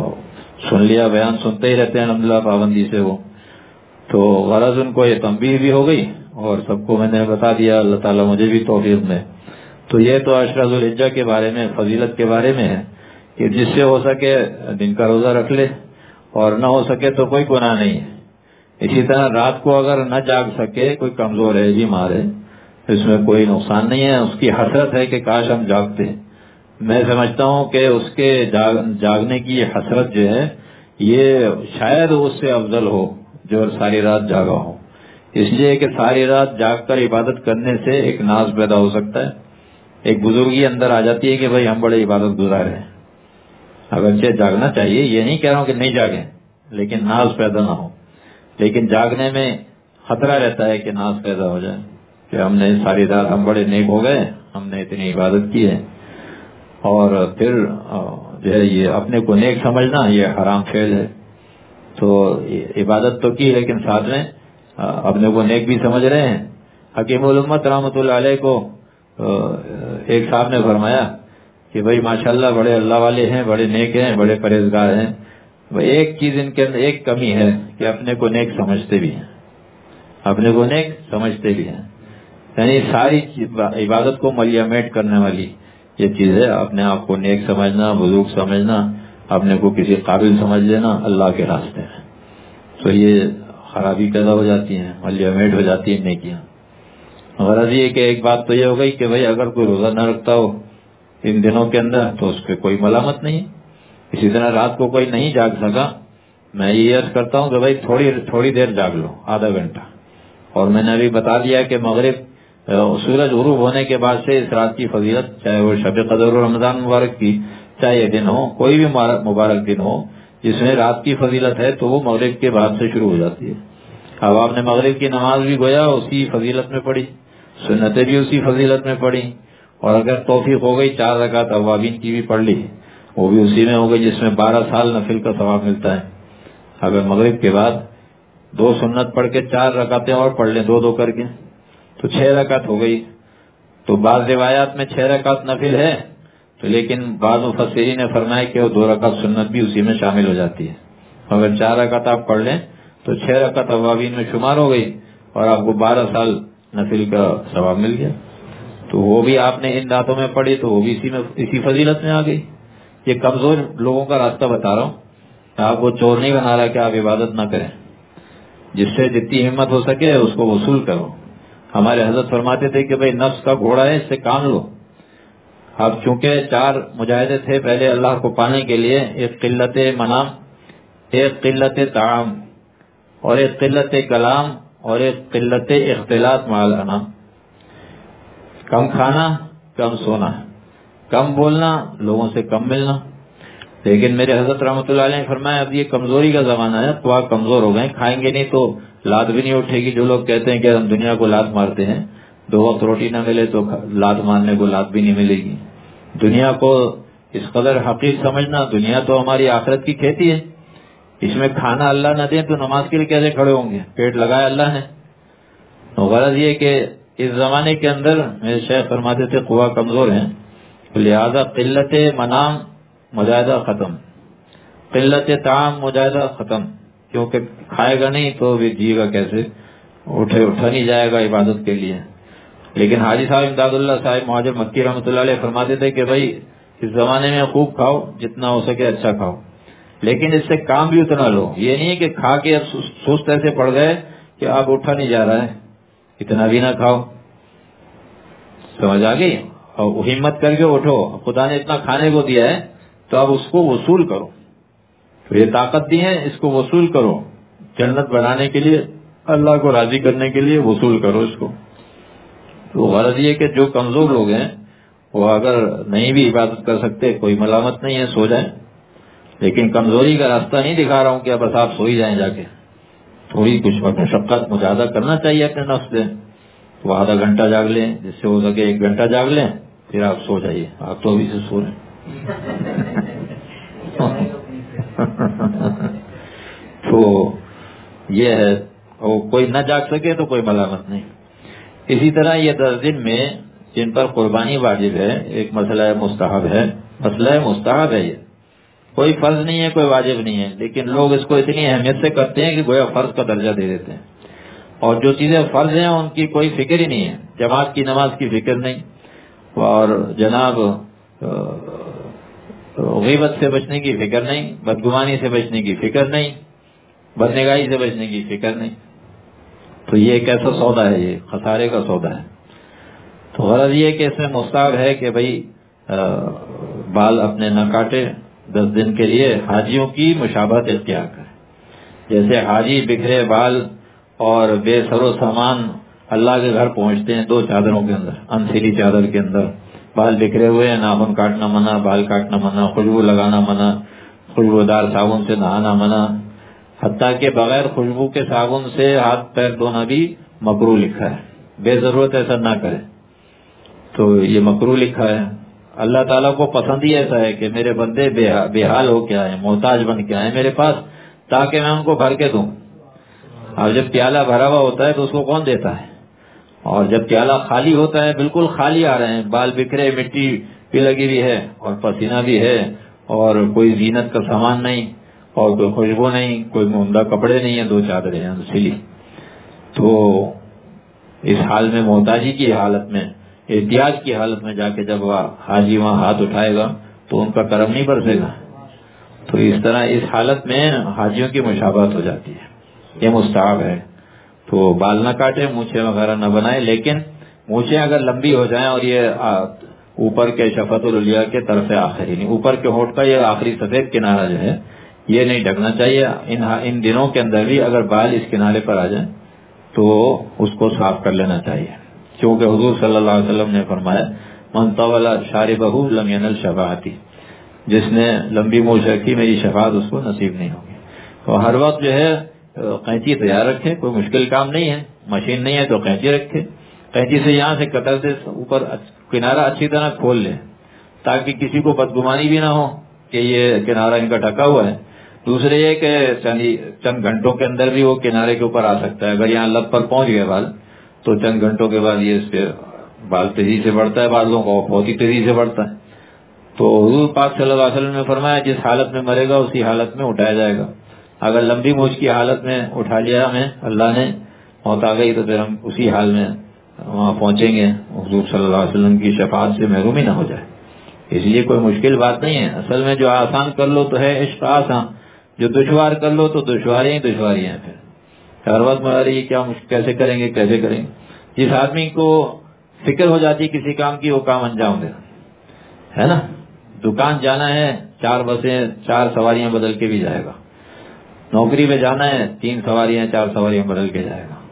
سن لیا. بیان سنتے ہی رہتے ہیں الحمدللہ پابندی سے وہ. تو غرض ان کو یہ تنبیہ بھی ہو گئی اور سب کو میں نے بتا دیا. اللہ تعالیٰ مجھے بھی توفیق دے. تو یہ تو عشرہ ذو الحجہ کے بارے میں, فضیلت کے بارے میں ہے کہ جس سے ہو سکے دن کا روزہ رکھ لے, اور نہ ہو سکے تو کوئی گناہ نہیں ہے. اسی طرح رات کو اگر نہ جاگ سکے, کوئی کمزور ہے, بیمار ہے, اس میں کوئی نقصان نہیں ہے. اس کی حسرت ہے کہ کاش ہم جاگتے. میں سمجھتا ہوں کہ اس کے جاگ جاگنے کی یہ حسرت جو ہے یہ شاید اس سے افضل ہو جو ساری رات جاگا ہو. اس لیے کہ ساری رات جاگ کر عبادت کرنے سے ایک ناز پیدا ہو سکتا ہے, ایک بزرگی اندر آ جاتی ہے کہ بھئی ہم بڑے عبادت گزار ہیں. اگرچہ جاگنا چاہیے, یہ نہیں کہہ رہا ہوں کہ نہیں جاگیں, لیکن ناز پیدا نہ ہو. لیکن جاگنے میں خطرہ رہتا ہے کہ ناز پیدا ہو جائے کہ ہم نے ساری رات ہم بڑے نیک ہو گئے, ہم نے اتنی عبادت کی ہے. اور پھر جو ہے یہ اپنے کو نیک سمجھنا یہ حرام فعل ہے. تو عبادت تو کی لیکن ساتھ میں اپنے کو نیک بھی سمجھ رہے ہیں. حکیم الامت رحمۃ اللہ علیہ کو ایک صاحب نے فرمایا کہ بھئی ماشاءاللہ بڑے اللہ والے ہیں, بڑے نیک ہیں, بڑے پرہیزگار ہیں, ایک چیز ان کے اندر ایک کمی ہے کہ اپنے کو نیک سمجھتے بھی ہیں, اپنے کو نیک سمجھتے بھی ہیں. یعنی ساری عبادت کو ملیامیٹ کرنے والی یہ چیز ہے, اپنے آپ کو نیک سمجھنا, بزرگ سمجھنا, اپنے کو کسی قابل سمجھ لینا اللہ کے راستے میں. تو یہ خرابی پیدا ہو جاتی ہیں، ملیامیٹ ہو جاتی ہیں نیکیاں۔ غرض یہ کہ ایک بات تو یہ ہو گئی کہ بھائی اگر کوئی روزہ نہ رکھتا ہو ان دنوں کے اندر تو اس پہ کوئی ملامت نہیں۔ اسی طرح رات کو کوئی نہیں جاگ سکا، میں یہ عرض کرتا ہوں کہ بھائی تھوڑی تھوڑی دیر جاگ لو، آدھا گھنٹہ۔ اور میں نے ابھی بتا دیا کہ مغرب سورج غروب ہونے کے بعد سے اس رات کی فضیلت، چاہے وہ شب قدر و رمضان مبارک کی، چاہے یہ دن ہو، کوئی بھی مبارک دن ہو جس میں رات کی فضیلت ہے، تو وہ مغرب کے بعد سے شروع ہو جاتی ہے۔ اب آپ نے مغرب کی نماز بھی گویا اسی فضیلت میں پڑھی، سنتیں بھی اسی فضیلت میں پڑھی، اور اگر توفیق ہو گئی چار رکعت اوابین کی بھی پڑھ لی، وہ بھی اسی میں ہو گئی جس میں بارہ سال نفل کا ثواب ملتا ہے۔ اگر مغرب کے بعد دو سنت پڑھ کے چار رکعتیں اور پڑھ لیں، دو دو کر کے، تو چھ رکعت ہو گئی۔ تو بعض روایات میں چھ رکعت نفل ہے، تو لیکن بعض مفسرین نے فرمایا کہ وہ دو رکعت سنت بھی اسی میں شامل ہو جاتی ہے۔ اگر چار رکعت آپ پڑھ لیں تو چھ رکعت اوابین میں شمار ہو گئی، اور آپ کو بارہ سال نفل کا ثواب مل گیا۔ تو وہ بھی آپ نے ان راتوں میں پڑھی تو وہ بھی اسی میں اسی فضیلت میں آ گئی۔ یہ کمزور لوگوں کا راستہ بتا رہا ہوں، آپ کو چور نہیں بنا رہا کہ آپ عبادت نہ کریں، جس سے جتنی ہمت ہو سکے اس کو وصول کرو۔ ہمارے حضرت فرماتے تھے کہ بھئی نفس کا گھوڑا ہے، اس سے کام لو۔ اب چونکہ چار مجاہدے تھے پہلے اللہ کو پانے کے لیے، ایک قلت منام، ایک قلت طعام، اور ایک قلت کلام، اور ایک قلت اختلاط مع الانام۔ کم کھانا، کم سونا، کم بولنا، لوگوں سے کم ملنا۔ لیکن میرے حضرت رحمۃ اللہ علیہ نے فرمایا اب یہ کمزوری کا زمانہ ہے، تو آپ کمزور ہو گئے، کھائیں گے نہیں تو لات بھی نہیں اٹھے گی۔ جو لوگ کہتے ہیں کہ ہم دنیا کو لات مارتے ہیں، دو وقت روٹی نہ ملے تو لات مارنے کو لات بھی نہیں ملے گی۔ دنیا کو اس قدر حقیر سمجھنا، دنیا تو ہماری آخرت کی کھیتی ہے، اس میں کھانا اللہ نہ دے تو نماز کے لیے کیسے کھڑے ہوں گے؟ پیٹ لگایا اللہ نے۔ تو غرض یہ کہ اس زمانے کے اندر میرے شیخ فرماتے تھے قوا کمزور ہیں، لہذا قلت منام مجاہدہ ختم، قلت طعام مجاہدہ ختم، کیونکہ کھائے گا نہیں تو بھی جیے گا کیسے، اٹھے اٹھا نہیں جائے گا عبادت کے لیے۔ لیکن حاجی صاحب امداد اللہ صاحب مہاجر مکی رحمۃ اللہ علیہ فرماتے تھے کہ بھائی اس زمانے میں خوب کھاؤ، جتنا ہو سکے اچھا کھاؤ، لیکن اس سے کام بھی اتنا لو۔ یہ نہیں کہ کھا کے سست ایسے پڑ گئے کہ اب اٹھا نہیں جا رہا ہے، اتنا بھی نہ کھاؤ، سمجھ آ گئی؟ اور ہمت کر کے اٹھو، خدا نے اتنا کھانے کو دیا ہے تو اب اس کو وصول کرو، تو یہ طاقت دی ہے، اس کو وصول کرو، جنت بنانے کے لیے، اللہ کو راضی کرنے کے لیے وصول کرو اس کو۔ تو غرض یہ کہ جو کمزور لوگ ہیں وہ اگر نہیں بھی عبادت کر سکتے کوئی ملامت نہیں ہے، سو جائیں، لیکن کمزوری کا راستہ نہیں دکھا رہا ہوں کہ بس آپ سو ہی جائیں، جا کے تھوڑی کچھ مشقت مجاہدہ کرنا چاہیے اپنے نفس سے۔ تو آدھا گھنٹہ جاگ لیں، جس سے ہو سکے ایک گھنٹہ جاگ لیں، پھر آپ سو جائیے۔ آپ تو ابھی سے سو رہے ہیں۔ تو یہ ہے، اور کوئی نہ جاگ سکے تو کوئی ملامت نہیں۔ اسی طرح یہ دس دن میں جن پر قربانی واجب ہے، ایک مسئلہ مستحب ہے، مسئلہ مستحب ہے، یہ کوئی فرض نہیں ہے، کوئی واجب نہیں ہے، لیکن لوگ اس کو اتنی اہمیت سے کرتے ہیں کہ گویا فرض کا درجہ دے دیتے ہیں، اور جو چیزیں فرض ہیں ان کی کوئی فکر ہی نہیں ہے، جماعت کی نماز کی فکر نہیں، اور جناب غیبت سے بچنے کی فکر نہیں، بدگمانی سے بچنے کی فکر نہیں، بدنگاہی سے بچنے کی فکر نہیں۔ تو یہ ایک ایسا سودا ہے، یہ خسارے کا سودا ہے۔ تو غرض یہ کہ اس میں مستحب ہے کہ بھئی بال اپنے نہ کاٹے دس دن کے لیے، حاجیوں کی مشابہت اختیار کرے، جیسے حاجی بکھرے بال اور بے سر و سامان اللہ کے گھر پہنچتے ہیں دو چادروں کے اندر، انسیلی چادر کے اندر، بال بکھرے ہوئے ہیں، ناخن کاٹنا منع، بال کاٹنا منع، خوشبو لگانا منع، خوشبودار صابن سے نہانا منع، حتیٰ کہ بغیر خوشبو کے صابن سے ہاتھ پیر دھونا بھی مکروہ لکھا ہے، بے ضرورت ایسا نہ کرے، تو یہ مکروہ لکھا ہے۔ اللہ تعالیٰ کو پسند ہی ایسا ہے کہ میرے بندے بے حال ہو کے آئے، محتاج بن کے آئے میرے پاس، تاکہ میں ان کو بھر کے دوں۔ اور جب پیالہ بھرا ہوا ہوتا ہے تو اس کو کون دیتا ہے، اور جب پیالہ خالی ہوتا ہے، بالکل خالی آ رہے ہیں، بال بکھرے، مٹی بھی لگی ہوئی ہے اور پسینہ بھی ہے اور کوئی زینت کا سامان نہیں اور کوئی خوشبو نہیں، کوئی عمدہ کپڑے نہیں ہیں، دو چادریں ہیں سلی، تو اس حال میں محتاجی کی حالت میں، احتیاج کی حالت میں جا کے جب وہ حاجی وہاں ہاتھ اٹھائے گا تو ان کا کرم نہیں برسے گا۔ تو اس طرح اس حالت میں حاجیوں کی مشابہت ہو جاتی ہے۔ یہ مستحب ہے. تو بال نہ کاٹے، مونچھیں وغیرہ نہ بنائے، لیکن مونچھیں اگر لمبی ہو جائیں اور یہ اوپر کے شفت العلیٰ کے طرف آخری نہیں، اوپر کے ہونٹ کا یہ آخری سفید کنارہ جو ہے یہ نہیں ڈھکنا چاہیے. ان ان دنوں کے اندر بھی اگر بال اس کنارے پر آ جائیں تو اس کو صاف کر لینا چاہیے، کیونکہ حضور صلی اللہ علیہ وسلم نے فرمایا من طول شاربہ لم ینل شفاعتی، جس نے لمبی مونچھ رکھی میری شفاعت اس کو نصیب نہیں ہوگی. تو ہر وقت جو ہے قینچی تیار رکھے، کوئی مشکل کام نہیں ہے، مشین نہیں ہے تو قینچی رکھے، قینچی سے یہاں سے قطر سے اوپر کنارہ اچھی طرح کھول لیں تاکہ کسی کو بدگمانی بھی نہ ہو کہ یہ کنارہ ان کا ڈھکا ہوا ہے. دوسرے یہ کہ چند گھنٹوں کے اندر بھی وہ کنارے کے اوپر آ سکتا ہے. اگر یہاں لب پر پہنچ گئے بال تو چند گھنٹوں کے بعد یہ اس پہ بال تیزی سے بڑھتا ہے، بالوں کو بہت ہی تیزی سے بڑھتا ہے. تو حضور پاک صلی اللہ علیہ وسلم نے فرمایا جس حالت میں مرے گا اسی حالت میں اٹھایا جائے گا. اگر لمبی مونچھ کی حالت میں اٹھا لیا ہمیں اللہ نے، موت آ گئی، تو پھر ہم اسی حال میں وہاں پہنچیں گے، حضور صلی اللہ علیہ وسلم کی شفاعت سے محروم ہی نہ ہو جائے. اس لیے کوئی مشکل بات نہیں ہے. اصل میں جو آسان کر لو تو ہے عشق آسان، جو دشوار کر لو تو دشواریاں ہی دشواریاں ہیں. پھر ہر وقت میں رہی کیا کیسے کریں گے کیسے کریں گے. جس آدمی کو فکر ہو جاتی کسی کام کی وہ کام انجام دے، ہے نا. دکان جانا ہے، چار بسیں چار سواریاں بدل کے بھی جائے گا. نوکری پہ جانا ہے، تین سواریاں چار سواریاں بدل کے جائے گا،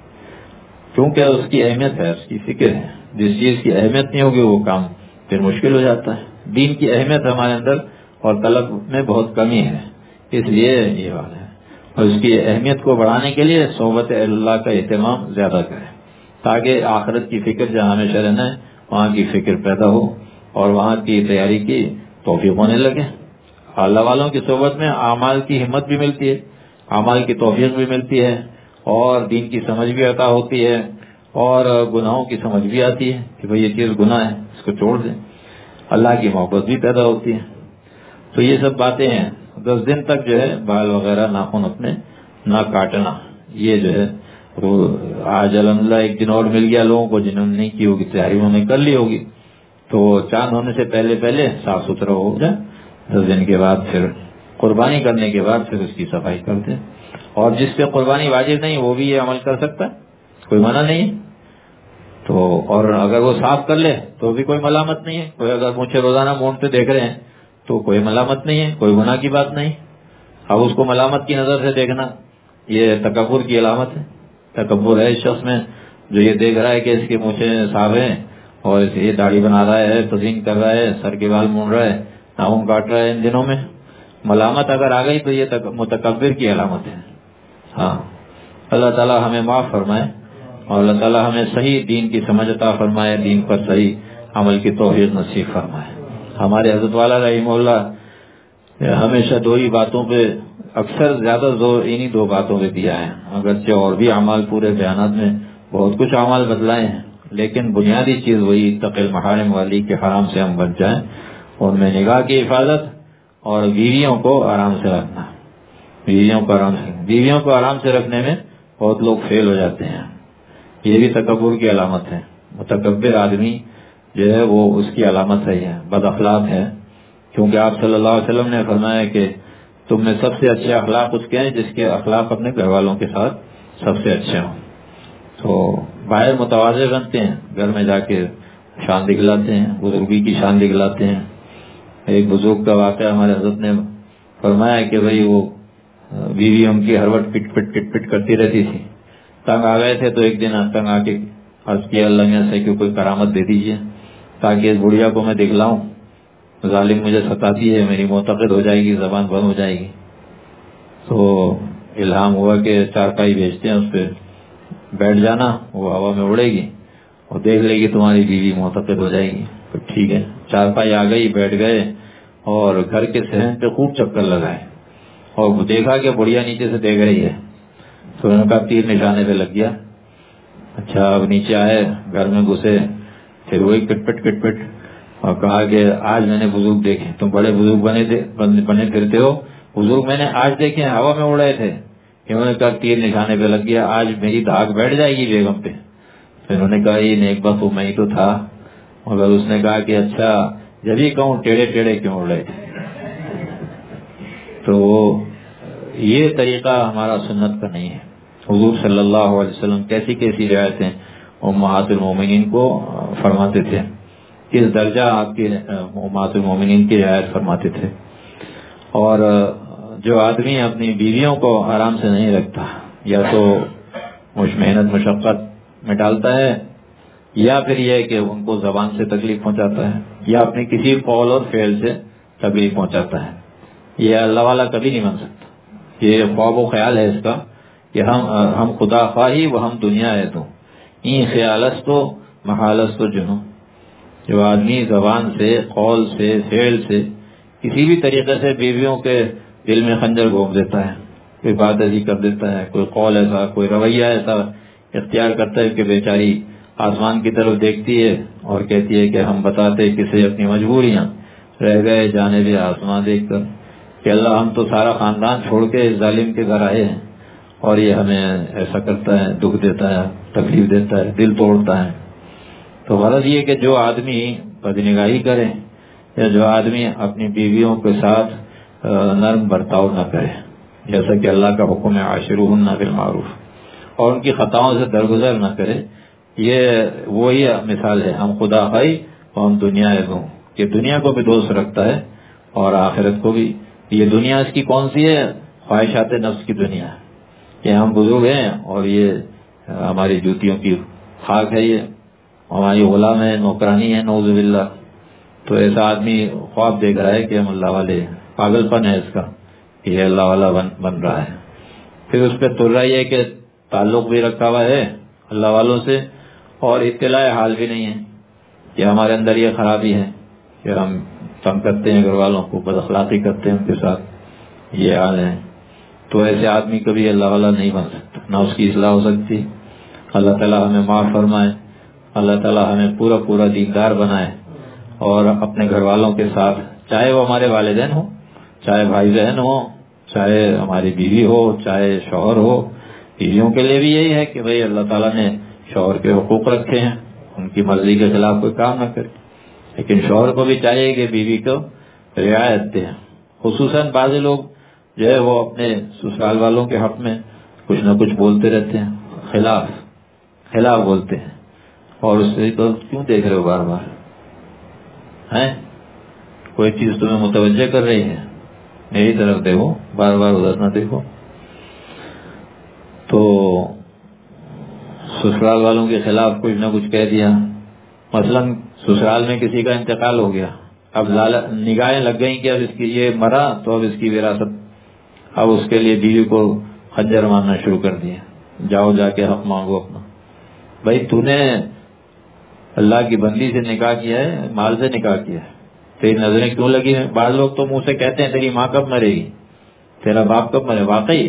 کیونکہ اس کی اہمیت ہے، اس کی فکر ہے. جس چیز کی اہمیت نہیں ہوگی وہ کام پھر مشکل ہو جاتا ہے. دین کی اہمیت ہمارے اندر اور طلب میں بہت کمی ہے، اس لیے یہ بات ہے. اور اس کی اہمیت کو بڑھانے کے لیے صحبت اللہ کا اہتمام زیادہ کریں تاکہ آخرت کی فکر جہاں ہمیشہ رہنا ہے وہاں کی فکر پیدا ہو اور وہاں کی تیاری کی توفیق ہونے لگے. اللہ والوں کی صحبت میں اعمال کی ہمت بھی ملتی ہے، اعمال کی توفیق بھی ملتی ہے، اور دین کی سمجھ بھی عطا ہوتی ہے، اور گناہوں کی سمجھ بھی آتی ہے کہ بھئی یہ چیز گناہ ہے اس کو چھوڑ دیں. اللہ کی محبت بھی پیدا ہوتی ہے. تو یہ سب باتیں ہیں. دس دن تک جو ہے بال وغیرہ ناخن اپنے نہ کاٹنا. یہ جو ہے آج الحمدللہ ایک دن اور مل گیا لوگوں کو جنہوں نے نہیں کی ہوگی تیاری انہوں نے کر لی ہوگی، تو چاند ہونے سے پہلے پہلے صاف ستھرا ہو جائے. دس دن کے بعد پھر قربانی کرنے کے بعد پھر اس کی صفائی کرتے ہیں. اور جس پہ قربانی واجب نہیں وہ بھی یہ عمل کر سکتا ہے، کوئی منع نہیں ہے. تو اور اگر وہ صاف کر لے تو بھی کوئی ملامت نہیں ہے. کوئی اگر مجھے روزانہ مونڈتے دیکھ رہے ہیں تو کوئی ملامت نہیں ہے، کوئی گناہ کی بات نہیں. اب اس کو ملامت کی نظر سے دیکھنا یہ تکبر کی علامت ہے. تکبر ہے اس شخص میں جو یہ دیکھ رہا ہے کہ اس کے مونچھے صاف ہیں اور یہ داڑھی بنا رہا ہے، تزئین کر رہا ہے، سر کے بال مونڈ رہا ہے، ناخن کاٹ رہا ہے. ان دنوں میں ملامت اگر آ گئی تو یہ متکبر کی علامت ہے. ہاں، اللہ تعالی ہمیں معاف فرمائے اور اللہ تعالی ہمیں صحیح دین کی سمجھ عطا فرمائے، دین پر صحیح عمل کی توفیق نصیب فرمائے. ہمارے حضرت والا رحمہ اللہ ہمیشہ دو ہی باتوں پہ اکثر زیادہ زور انہی دو باتوں پہ دیا ہے. اگرچہ اور بھی اعمال پورے بیانات میں بہت کچھ اعمال بدلائے ہیں، لیکن بنیادی چیز وہی اتق المحارم والی کے حرام سے ہم بچ جائیں، ان میں نگاہ کی حفاظت اور بیویوں کو آرام سے رکھنا. بیویوں کو آرام سے بیویوں کو آرام سے رکھنے میں بہت لوگ فیل ہو جاتے ہیں. یہ بھی تکبر کی علامت ہے. متکبر آدمی جو ہے وہ اس کی علامت ہے، یہ بد اخلاق ہے. کیونکہ آپ صلی اللہ علیہ وسلم نے فرمایا کہ تم میں سب سے اچھے اخلاق اس کے ہیں جس کے اخلاق اپنے گھر والوں کے ساتھ سب سے اچھے ہوں. تو باہر متواضع بنتے ہیں، گھر میں جا کے شان دکھلاتے ہیں، بزرگی کی شان دکھلاتے ہیں. ایک بزرگ کا واقعہ ہمارے حضرت نے فرمایا کہ بھئی وہ بیوی ان کی ہر وقت پٹ پٹ پٹ پٹ کرتی رہتی تھی. تنگ آ گئے تھے تو ایک دن تنگ آ کے عرض کیا اللہ میاں سے کہ کوئی کرامت دے دیجیے تاکہ اس بڑھیا کو میں دکھلاؤں. ظالم مجھے ستاتی ہے، میری معتقد ہو جائے گی، زبان بند ہو جائے گی. تو الہام ہوا کہ چارپائی بھیجتے ہیں، اس پہ بیٹھ جانا، وہ ہوا میں اڑے گی اور دیکھ لے گی تمہاری بیوی معتقد ہو جائے گی. تو ٹھیک ہے، چارپائی آ گئی، بیٹھ گئے اور گھر کے صحن پہ خوب چکر لگائے اور دیکھا کہ بڑھیا نیچے سے دیکھ رہی ہے. تو انہوں نے کہا تیر نشانے پہ لگ گیا. اچھا، اب نیچے آئے، گھر میں گھسے، پھر وہی کٹ پٹ کٹ پٹ اور کہا کہ آج میں نے بزرگ دیکھے، تم بڑے بزرگ بنے تھے بنے پھرتے ہو، بزرگ میں نے آج دیکھے ہوا میں اڑ رہے تھے. انہوں نے کہا تیر نشانے پہ لگ گیا، آج میری دھاگ بیٹھ جائے گی بیگم پہ. پھر انہوں نے کہا یہ نیک بخت میں ہی تو تھا. مگر اس نے کہا کہ اچھا جب ہی کہوں ٹیڑے ٹیڑے کیوں اڑ رہے تھے. تو یہ طریقہ ہمارا سنت کا نہیں ہے. حضور صلی اللہ علیہ وسلم کیسی کیسی رعایتیں امہات المومنین کو فرماتے تھے، کس درجہ آپ کی امہات المومنین کی رعایت فرماتے تھے۔ اور جو آدمی اپنی بیویوں کو آرام سے نہیں رکھتا، یا تو مش محنت مشقت میں ڈالتا ہے، یا پھر یہ کہ ان کو زبان سے تکلیف پہنچاتا ہے، یا اپنے کسی قول اور فعل سے تکلیف پہنچاتا ہے، یہ اللہ والا کبھی نہیں بن سکتا۔ یہ خواب و خیال ہے اس کا کہ ہم ہم خدا خواہی و ہم دنیا ہے تو این خیالست و محالست و جنو۔ جو آدمی زبان سے، قول سے، فعل سے کسی بھی طریقے سے بیویوں کے دل میں خنجر گھونپ دیتا ہے، کوئی بات ایسی کر دیتا ہے، کوئی قول ایسا، کوئی رویہ ایسا اختیار کرتا ہے کہ بیچاری آسمان کی طرف دیکھتی ہے اور کہتی ہے کہ ہم بتاتے کسے اپنی مجبوریاں، رہ گئے جانب آسمان دیکھ کر کہ اللہ ہم تو سارا خاندان چھوڑ کے اس ظالم کے گھر آئے ہیں اور یہ ہمیں ایسا کرتا ہے، دکھ دیتا ہے، تکلیف دیتا ہے، دل توڑتا ہے۔ تو غرض یہ کہ جو آدمی بدنگاہی کرے یا جو آدمی اپنی بیویوں کے ساتھ نرم برتاؤ نہ کرے، جیسا کہ اللہ کا حکم ہے عاشروہن بالمعروف، اور ان کی خطاؤں سے درگزر نہ کرے، یہ وہی مثال ہے ہم خدا خواہی اور ہم دنیا ہے دو، کہ دنیا کو بھی دوست رکھتا ہے اور آخرت کو بھی۔ یہ دنیا اس کی کون سی ہے؟ خواہشات نفس کی دنیا ہے کہ ہم بزرگ ہیں اور یہ ہماری جوتیوں کی خاک ہے، یہ ہماری غلام ہے، نوکرانی ہے، نعوذ باللہ۔ تو ایسا آدمی خواب دیکھ رہا ہے کہ ہم اللہ والے، پاگل پن ہے اس کا کہ یہ اللہ والا بن, بن رہا ہے۔ پھر اس پہ تر رہی ہے کہ تعلق بھی رکھا ہوا ہے اللہ والوں سے اور اطلاع حال بھی نہیں ہے کہ ہمارے اندر یہ خرابی ہے کہ ہم تنگ کرتے ہیں گھر والوں کو، بد اخلاقی کرتے ہیں ان کے ساتھ، یہ حال ہے۔ تو ایسے آدمی کبھی اللہ والا نہیں بن سکتا، نہ اس کی اصلاح ہو سکتی۔ اللہ تعالیٰ ہمیں معاف فرمائے، اللہ تعالیٰ ہمیں پورا پورا دیندار بنائے اور اپنے گھر والوں کے ساتھ، چاہے وہ ہمارے والدین ہوں، چاہے بھائی بہن ہوں، چاہے ہماری بیوی ہو، چاہے شوہر ہو۔ بیویوں کے لیے بھی یہی ہے کہ بھئی اللہ تعالیٰ نے شوہر کے حقوق رکھے ہیں، ان کی مرضی کے خلاف کوئی کام نہ کرے، لیکن شوہر کو بھی چاہیے کہ بیوی کو رعایت دے۔ خصوصاً بعض لوگ جو ہے وہ اپنے سسرال والوں کے حق میں کچھ نہ کچھ بولتے رہتے ہیں، خلاف خلاف بولتے ہیں، اور اس سے تو کیوں دیکھ رہے ہو بار بار ہیں؟ کوئی چیز تمہیں متوجہ کر رہی ہے، میری طرف دیکھو، بار بار ادھر نہ دیکھو۔ تو سسرال والوں کے خلاف کچھ نہ کچھ کہہ دیا، مثلا سسرال میں کسی کا انتقال ہو گیا، اب نگاہیں لگ گئیں کہ اب اس کی یہ مرا تو اب اس کی وراثت، اب اس کے لیے بیوی کو خنجر مارنا شروع کر دیا، جاؤ جا کے حق مانگو اپنا۔ بھائی تو نے اللہ کی بندی سے نکاح کیا ہے، مال سے نکاح کیا ہے، تیری نظریں کیوں لگی ہیں؟ بعض لوگ تو منہ سے کہتے ہیں تیری ماں کب مرے گی، تیرا باپ کب مرے۔ واقعی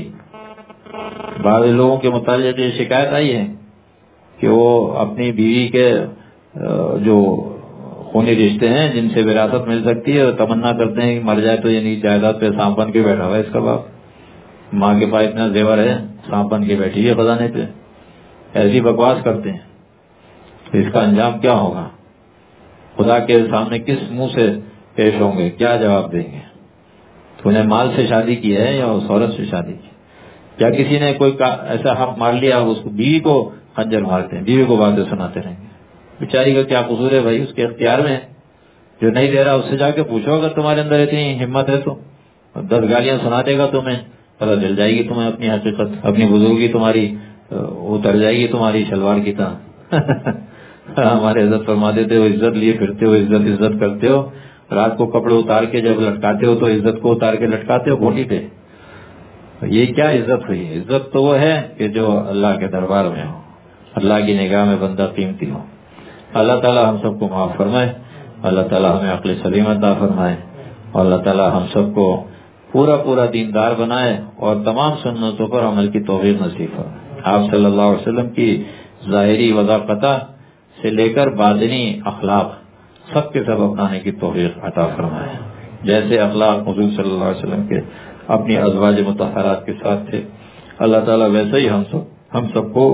بعض لوگوں کے متعلق یہ شکایت آئی ہے کہ وہ اپنی بیوی کے جو خونی رشتے ہیں جن سے وراثت مل سکتی ہے تمنا کرتے ہیں کہ مر جائے تو یعنی جائیداد پہ سانپ بن کے بیٹھا ہوا ہے اس کا باپ، ماں کے پاس اتنا زیور ہے، سانپ بن کے بیٹھی ہے خزانے پہ، ایسی بکواس کرتے ہیں۔ تو اس کا انجام کیا ہوگا؟ خدا کے سامنے کس منہ سے پیش ہوں گے، کیا جواب دیں گے؟ تو نے مال سے شادی کی ہے یا اس عورت سے شادی کی؟ کیا کسی نے کوئی ایسا حق مار لیا اس کو، بیوی کو خنجر مارتے ہیں، بیوی کو باتیں سناتے رہیں گے، بیچاری کا کیا قصور ہے بھائی، اس کے اختیار میں ہے، جو نہیں دے رہا اس سے جا کے پوچھو، اگر تمہارے اندر اتنی ہمت ہے تو دس گالیاں سنا دے گا تمہیں، پتہ چل جائے گی تمہیں اپنی حقیقت، اپنی بزرگی تمہاری اتر جائے گی تمہاری شلوار کی طرح۔ ہمارے عزت فرماتے تھے، وہ عزت لیے پھرتے ہو، عزت عزت کرتے ہو، رات کو کپڑے اتار کے جب لٹکاتے ہو تو عزت کو اتار کے لٹکاتے ہو گھوٹی پہ، یہ کیا عزت ہوئی؟ عزت تو وہ ہے کہ جو اللہ کے دربار میں ہو، اللہ کی نگاہ میں بندہ قیمتی ہو۔ اللہ تعالی ہم سب کو معاف فرمائے، اللہ تعالی ہمیں عقل سلیم عطا فرمائے، اور اللہ تعالی ہم سب کو پورا پورا دیندار بنائے اور تمام سنتوں پر عمل کی توفیق نصیب فرمائے۔ آپ صلی اللہ علیہ وسلم کی ظاہری وضاقتہ سے لے کر باطنی اخلاق سب کے سب اپنانے کی توفیق عطا فرمائے، جیسے اخلاق حضور صلی اللہ علیہ وسلم کے اپنی ازواج مطہرات کے ساتھ تھے، اللہ تعالیٰ ویسے ہی ہم سب ہم سب کو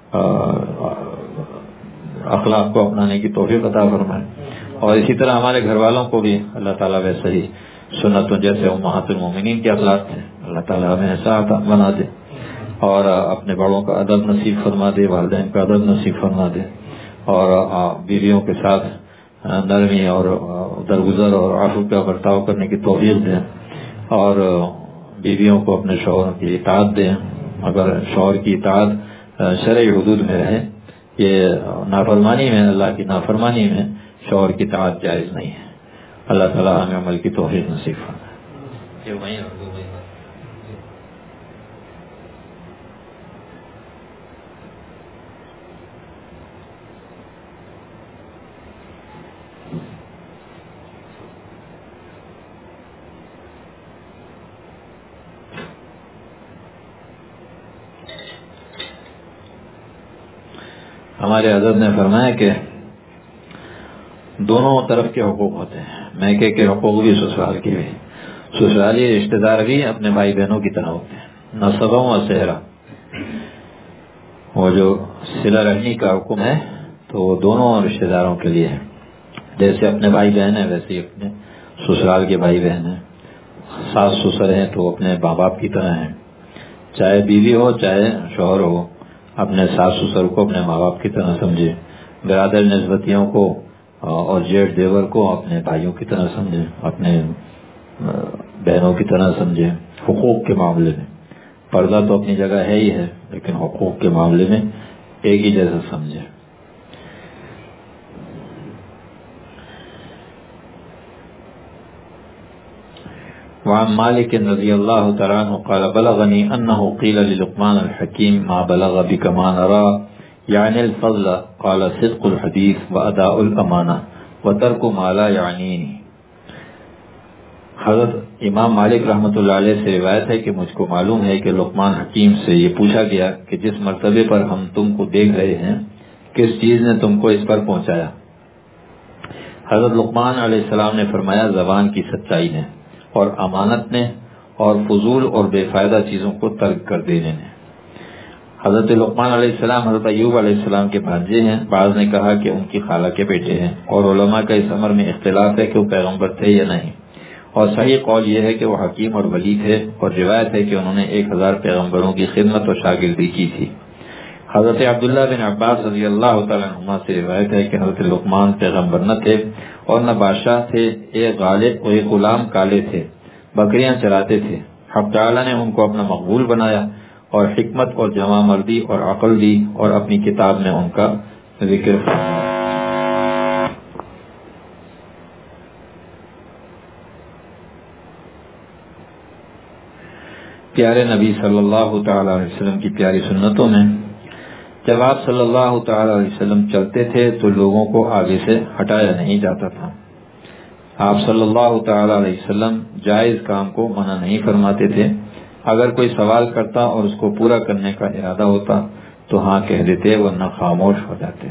اخلاق کو اپنانے کی توفیق عطا فرمائے، اور اسی طرح ہمارے گھر والوں کو بھی اللہ تعالیٰ ویسے ہی سنتوں جیسے امہات المومنین کے اخلاق ہیں اللہ تعالیٰ ہمیں ایسا عطا بنا دے، اور اپنے بڑوں کا ادب نصیب فرما دے، والدین کا ادب نصیب فرما دے، اور بیویوں کے ساتھ نرمی اور درگزر اور عفو کا برتاؤ کرنے کی توفیق دیں، اور بیویوں کو اپنے شوہر کی اطاعت دیں، اگر شوہر کی اطاعت شرعی حدود میں رہے، یہ نافرمانی میں، اللہ کی نافرمانی میں شوہر کی اطاعت جائز نہیں ہے۔ اللہ تعالیٰ ہمیں عمل کی توفیق نصیب فرمائے۔ ہمارے حضرت نے فرمایا کہ دونوں طرف کے حقوق ہوتے ہیں، میکے کے حقوق بھی، سسرال کے بھی۔ سسرالی رشتہ دار بھی اپنے بھائی بہنوں کی طرح ہوتے ہیں، نسبوں اور صہرا۔ وہ جو صلہ رحمی کا حکم ہے تو وہ دونوں رشتہ داروں کے لیے ہے، جیسے اپنے بھائی بہن ہیں ویسے ہی اپنے سسرال کے بھائی بہن ہیں۔ ساس سسر ہیں تو اپنے ماں باپ کی طرح ہیں، چاہے بیوی ہو چاہے شوہر ہو، اپنے ساس سسر کو اپنے ماں باپ کی طرح سمجھے، برادر نسبتیوں کو اور جیٹھ دیور کو اپنے بھائیوں کی طرح سمجھے، اپنے بہنوں کی طرح سمجھے۔ حقوق کے معاملے میں پردہ تو اپنی جگہ ہے ہی ہے، لیکن حقوق کے معاملے میں ایک ہی جیسا سمجھے۔ وعن مالک رضی اللہ تعالیٰ عنہ قال بلغنی انه قیل للقمان الحکیم ما بلغ بک ما نرى یعنی الفضل قال صدق الحدیث واداء الامانہ وترک ما لا یعنینی۔ حضرت امام مالک رحمۃ اللہ علیہ سے روایت ہے کہ مجھ کو معلوم ہے کہ لقمان حکیم سے یہ پوچھا گیا کہ جس مرتبے پر ہم تم کو دیکھ رہے ہیں کس چیز نے تم کو اس پر پہنچایا؟ حضرت لقمان علیہ السلام نے فرمایا زبان کی سچائی نے، اور امانت نے، اور فضول اور بے فائدہ چیزوں کو ترک کر دینے نے۔ حضرت لقمان علیہ السلام حضرت ایوب علیہ السلام کے بھانجے ہیں، بعض نے کہا کہ ان کی خالہ کے بیٹے ہیں، اور علماء کا اس امر میں اختلاف ہے کہ وہ پیغمبر تھے یا نہیں، اور صحیح قول یہ ہے کہ وہ حکیم اور ولی تھے، اور روایت ہے کہ انہوں نے ایک ہزار پیغمبروں کی خدمت اور شاگردی کی تھی۔ حضرت عبداللہ بن عباس رضی اللہ تعالیٰ عنہما سے روایت ہے کہ حضرت لقمان پیغمبر نہ تھے اور نہ بادشاہ تھے، ایک غالب اور ایک غلام کالے تھے، بکریاں چراتے تھے۔ حق تعالیٰ نے ان کو اپنا مقبول بنایا اور حکمت اور جوان مردی اور عقل دی، اور اپنی کتاب میں ان کا ذکر فرمایا۔ پیارے نبی صلی اللہ تعالی علیہ وسلم کی پیاری سنتوں میں جب آپ صلی اللہ تعالی علیہ وسلم چلتے تھے تو لوگوں کو آگے سے ہٹایا نہیں جاتا تھا۔ آپ صلی اللہ تعالی علیہ وسلم جائز کام کو منع نہیں فرماتے تھے، اگر کوئی سوال کرتا اور اس کو پورا کرنے کا ارادہ ہوتا تو ہاں کہہ دیتے، ورنہ خاموش ہو جاتے۔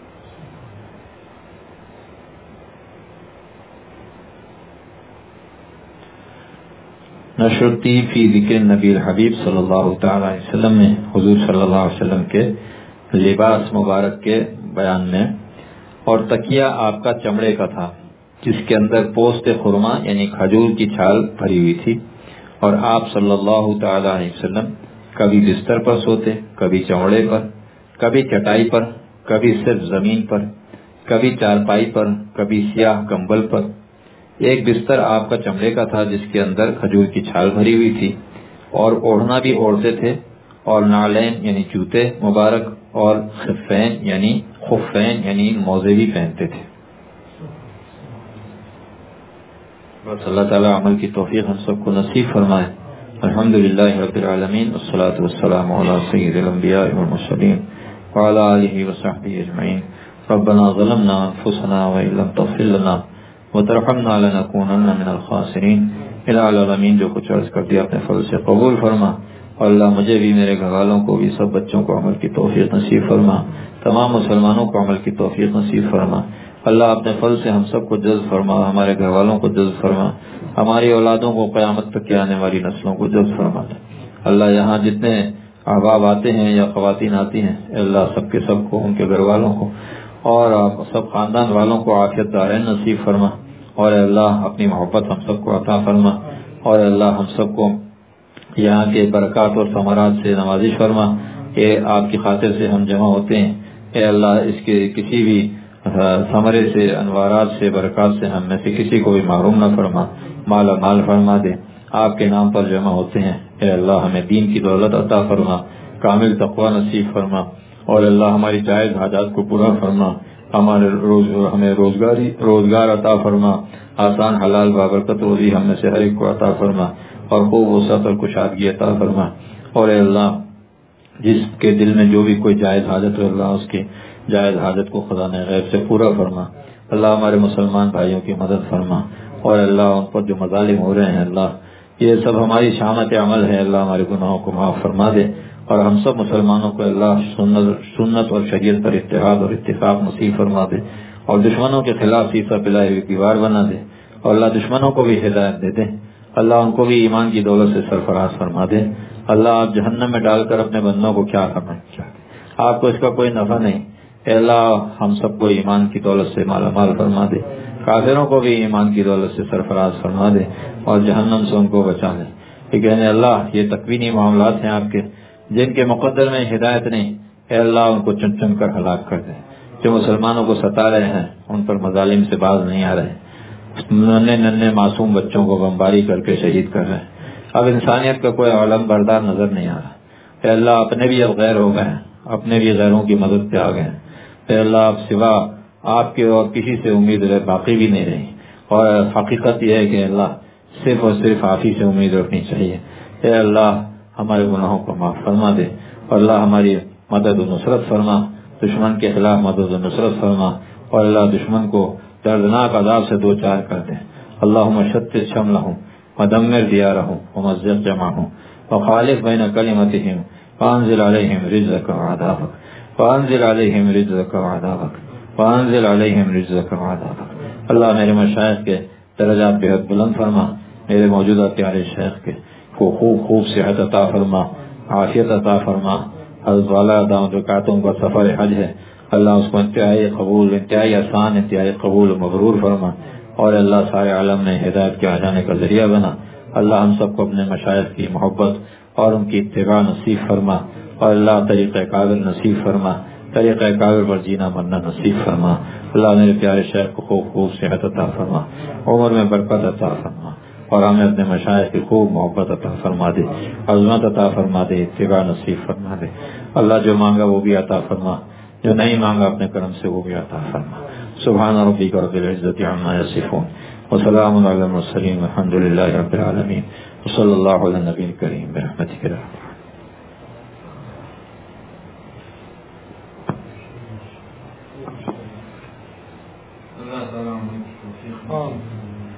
نشرتی فی ذکر نبی الحبیب صلی اللہ تعالی علیہ وسلم میں حضور صلی اللہ علیہ وسلم کے لباس مبارک کے بیان میں، اور تکیہ آپ کا چمڑے کا تھا جس کے اندر پوست خرما یعنی کھجور کی چھال بھری ہوئی تھی، اور آپ صلی اللہ تعالی علیہ وسلم کبھی بستر پر سوتے، کبھی چمڑے پر، کبھی چٹائی پر، کبھی صرف زمین پر، کبھی چارپائی پر، کبھی سیاہ کمبل پر۔ ایک بستر آپ کا چمڑے کا تھا جس کے اندر کھجور کی چھال بھری ہوئی تھی، اور اوڑھنا بھی اوڑھتے تھے، اور نعلین یعنی جوتے مبارک، اور خفین یعنی خفین یعنی موزے بھی پہنتے تھے۔ بس اللہ تعالیٰ عمل کی توفیق ہم سب کو نصیب فرمائے۔ الحمدللہ رب العالمین، والصلاة والسلام علی سید الانبیاء والمرسلین وعلی آلہ وصحبہ اجمعین۔ ربنا ظلمنا انفسنا وان لم تغفر لنا وترحمنا لنکونن من الخاسرین۔ الہ العالمین جو کچھ عرض کر دیا اپنے فضل سے قبول فرما، اور اللہ مجھے بھی، میرے گھر والوں کو بھی، سب بچوں کو عمل کی توفیق نصیب فرما، تمام مسلمانوں کو عمل کی توفیق نصیب فرما۔ اللہ اپنے فضل سے ہم سب کو جذب فرما، ہمارے گھر والوں کو جذب فرما، ہماری اولادوں کو، قیامت تک کے آنے والی نسلوں کو جذب فرما۔ اللہ یہاں جتنے احباب آتے ہیں یا خواتین آتی ہیں، اللہ سب کے سب کو، ان کے گھر والوں کو اور سب خاندان والوں کو عافیت دارین نصیب فرما، اور اللہ اپنی محبت ہم سب کو عطا فرما، اور اللہ ہم سب کو یہاں کے برکات اور ثمرات سے نوازش فرما کہ آپ کی خاطر سے ہم جمع ہوتے ہیں. اے اللہ اس کے کسی بھی ثمرے سے، انوارات سے، برکات سے ہم میں سے کسی کو بھی محروم نہ فرما، مالا مال فرما دے. آپ کے نام پر جمع ہوتے ہیں. اے اللہ ہمیں دین کی دولت عطا فرما، کامل تقوی نصیب فرما، اور اللہ ہماری جائز حاجات کو پورا فرما. ہمارے روز ہمیں روزگاری روزگار عطا فرما، آسان حلال بابرکت روزی ہم میں سے ہر ایک کو عطا فرما، اور خوب وسعت اور کشادگی عطا فرما. اور اے اللہ جس کے دل میں جو بھی کوئی جائز حاجت ہو، اللہ اس کی جائز حاجت کو خزانہ غیب سے پورا فرما. اللہ ہمارے مسلمان بھائیوں کی مدد فرما، اور اللہ ان پر جو مظالم ہو رہے ہیں اللہ یہ سب ہماری شامت عمل ہے. اللہ ہمارے گناہوں کو معاف فرما دے، اور ہم سب مسلمانوں کو اللہ سنت سنت اور شریعت پر اتحاد اور اتفاق نصیب فرما دے، اور دشمنوں کے خلاف سیسا پلائے ہوئی دیوار بنا دے. اور اللہ دشمنوں کو بھی ہدایت دے دے، اللہ ان کو بھی ایمان کی دولت سے سرفراز فرما دے. اللہ آپ جہنم میں ڈال کر اپنے بندوں کو کیا کرنا چاہتے، آپ کو اس کا کوئی نفع نہیں. اے اللہ ہم سب کو ایمان کی دولت سے مالا مال فرما دے، کافروں کو بھی ایمان کی دولت سے سرفراز فرما دے، اور جہنم سے ان کو بچا لے. لیکن اللہ یہ تکوینی معاملات ہیں آپ کے جن کے مقدر میں ہدایت نہیں. اے اللہ ان کو چن چن کر ہلاک کر دے. جو مسلمانوں کو ستا رہے ہیں ان پر مظالم سے باز نہیں آ رہے، ننے ننے معصوم بچوں کو بمباری کر کے شہید کر رہے ہیں. اب انسانیت کا کوئی علم بردار نظر نہیں آ رہا. اے اللہ اپنے بھی اب غیر ہو گئے ہیں، اپنے بھی غیروں کی مدد پہ آ گئے ہیں. اے اللہ اب سوا آپ کے اور کسی سے امید رہے باقی بھی نہیں رہی، اور حقیقت یہ ہے کہ اللہ صرف اور صرف آپ ہی سے امید رکھنی چاہیے. اے اللہ ہمارے گناہوں کو معاف فرما دے، اور اللہ ہماری مدد و نصرت فرما، دشمن کے خلاف مدد و نصرت فرما، اور اللہ دشمن کو دردناک عذاب سے دو چار کر دے. اللہم شتت شملہم ودمر دیارہم ومزق جمعہم وخالف بین کلمتہم وانزل علیہم رجزک وعذابک وانزل علیہم رجزک وعذابک وانزل علیہم رجزک وعذابک. اللہ میرے مشائخ کے درجات بہت بلند فرما، میرے موجودہ پیارے شیخ کے کو خوب خوب صحت عطا فرما، عافیت عطا فرما. حضرت والا دامت برکاتہم کا سفر حج ہے، اللہ اس کو انتہائی قبول، انتہائی آسان، انتہائی قبول مغرور فرما، اور اللہ سارے عالم میں ہدایت کے آ جانے کا ذریعہ بنا. اللہ ہم سب کو اپنے مشائخ کی محبت اور ان کی اتباع نصیب فرما، اور اللہ طریقہ کامل نصیب فرما، طریقہ کامل پر جینا مرنا نصیب فرما. اللہ میرے پیارے شیخ کو خوب خوب صحت عطا فرما، عمر میں برکت عطا فرما، اور ہمیں اپنے مشائخ کی خوب محبت عطا فرما دے، عظمت عطا فرما دے، اتباع نصیب فرما دے. اللہ جو مانگا وہ بھی عطا فرما، جو نہیں مانگا اپنے کرم سے وہ بھی عطا فرما. سبحان ربک رب العزة عما یصفون وسلام علی المرسلین والحمد للہ رب العالمین وصلی اللہ علی النبی الکریم برحمتک یا ارحم الراحمین.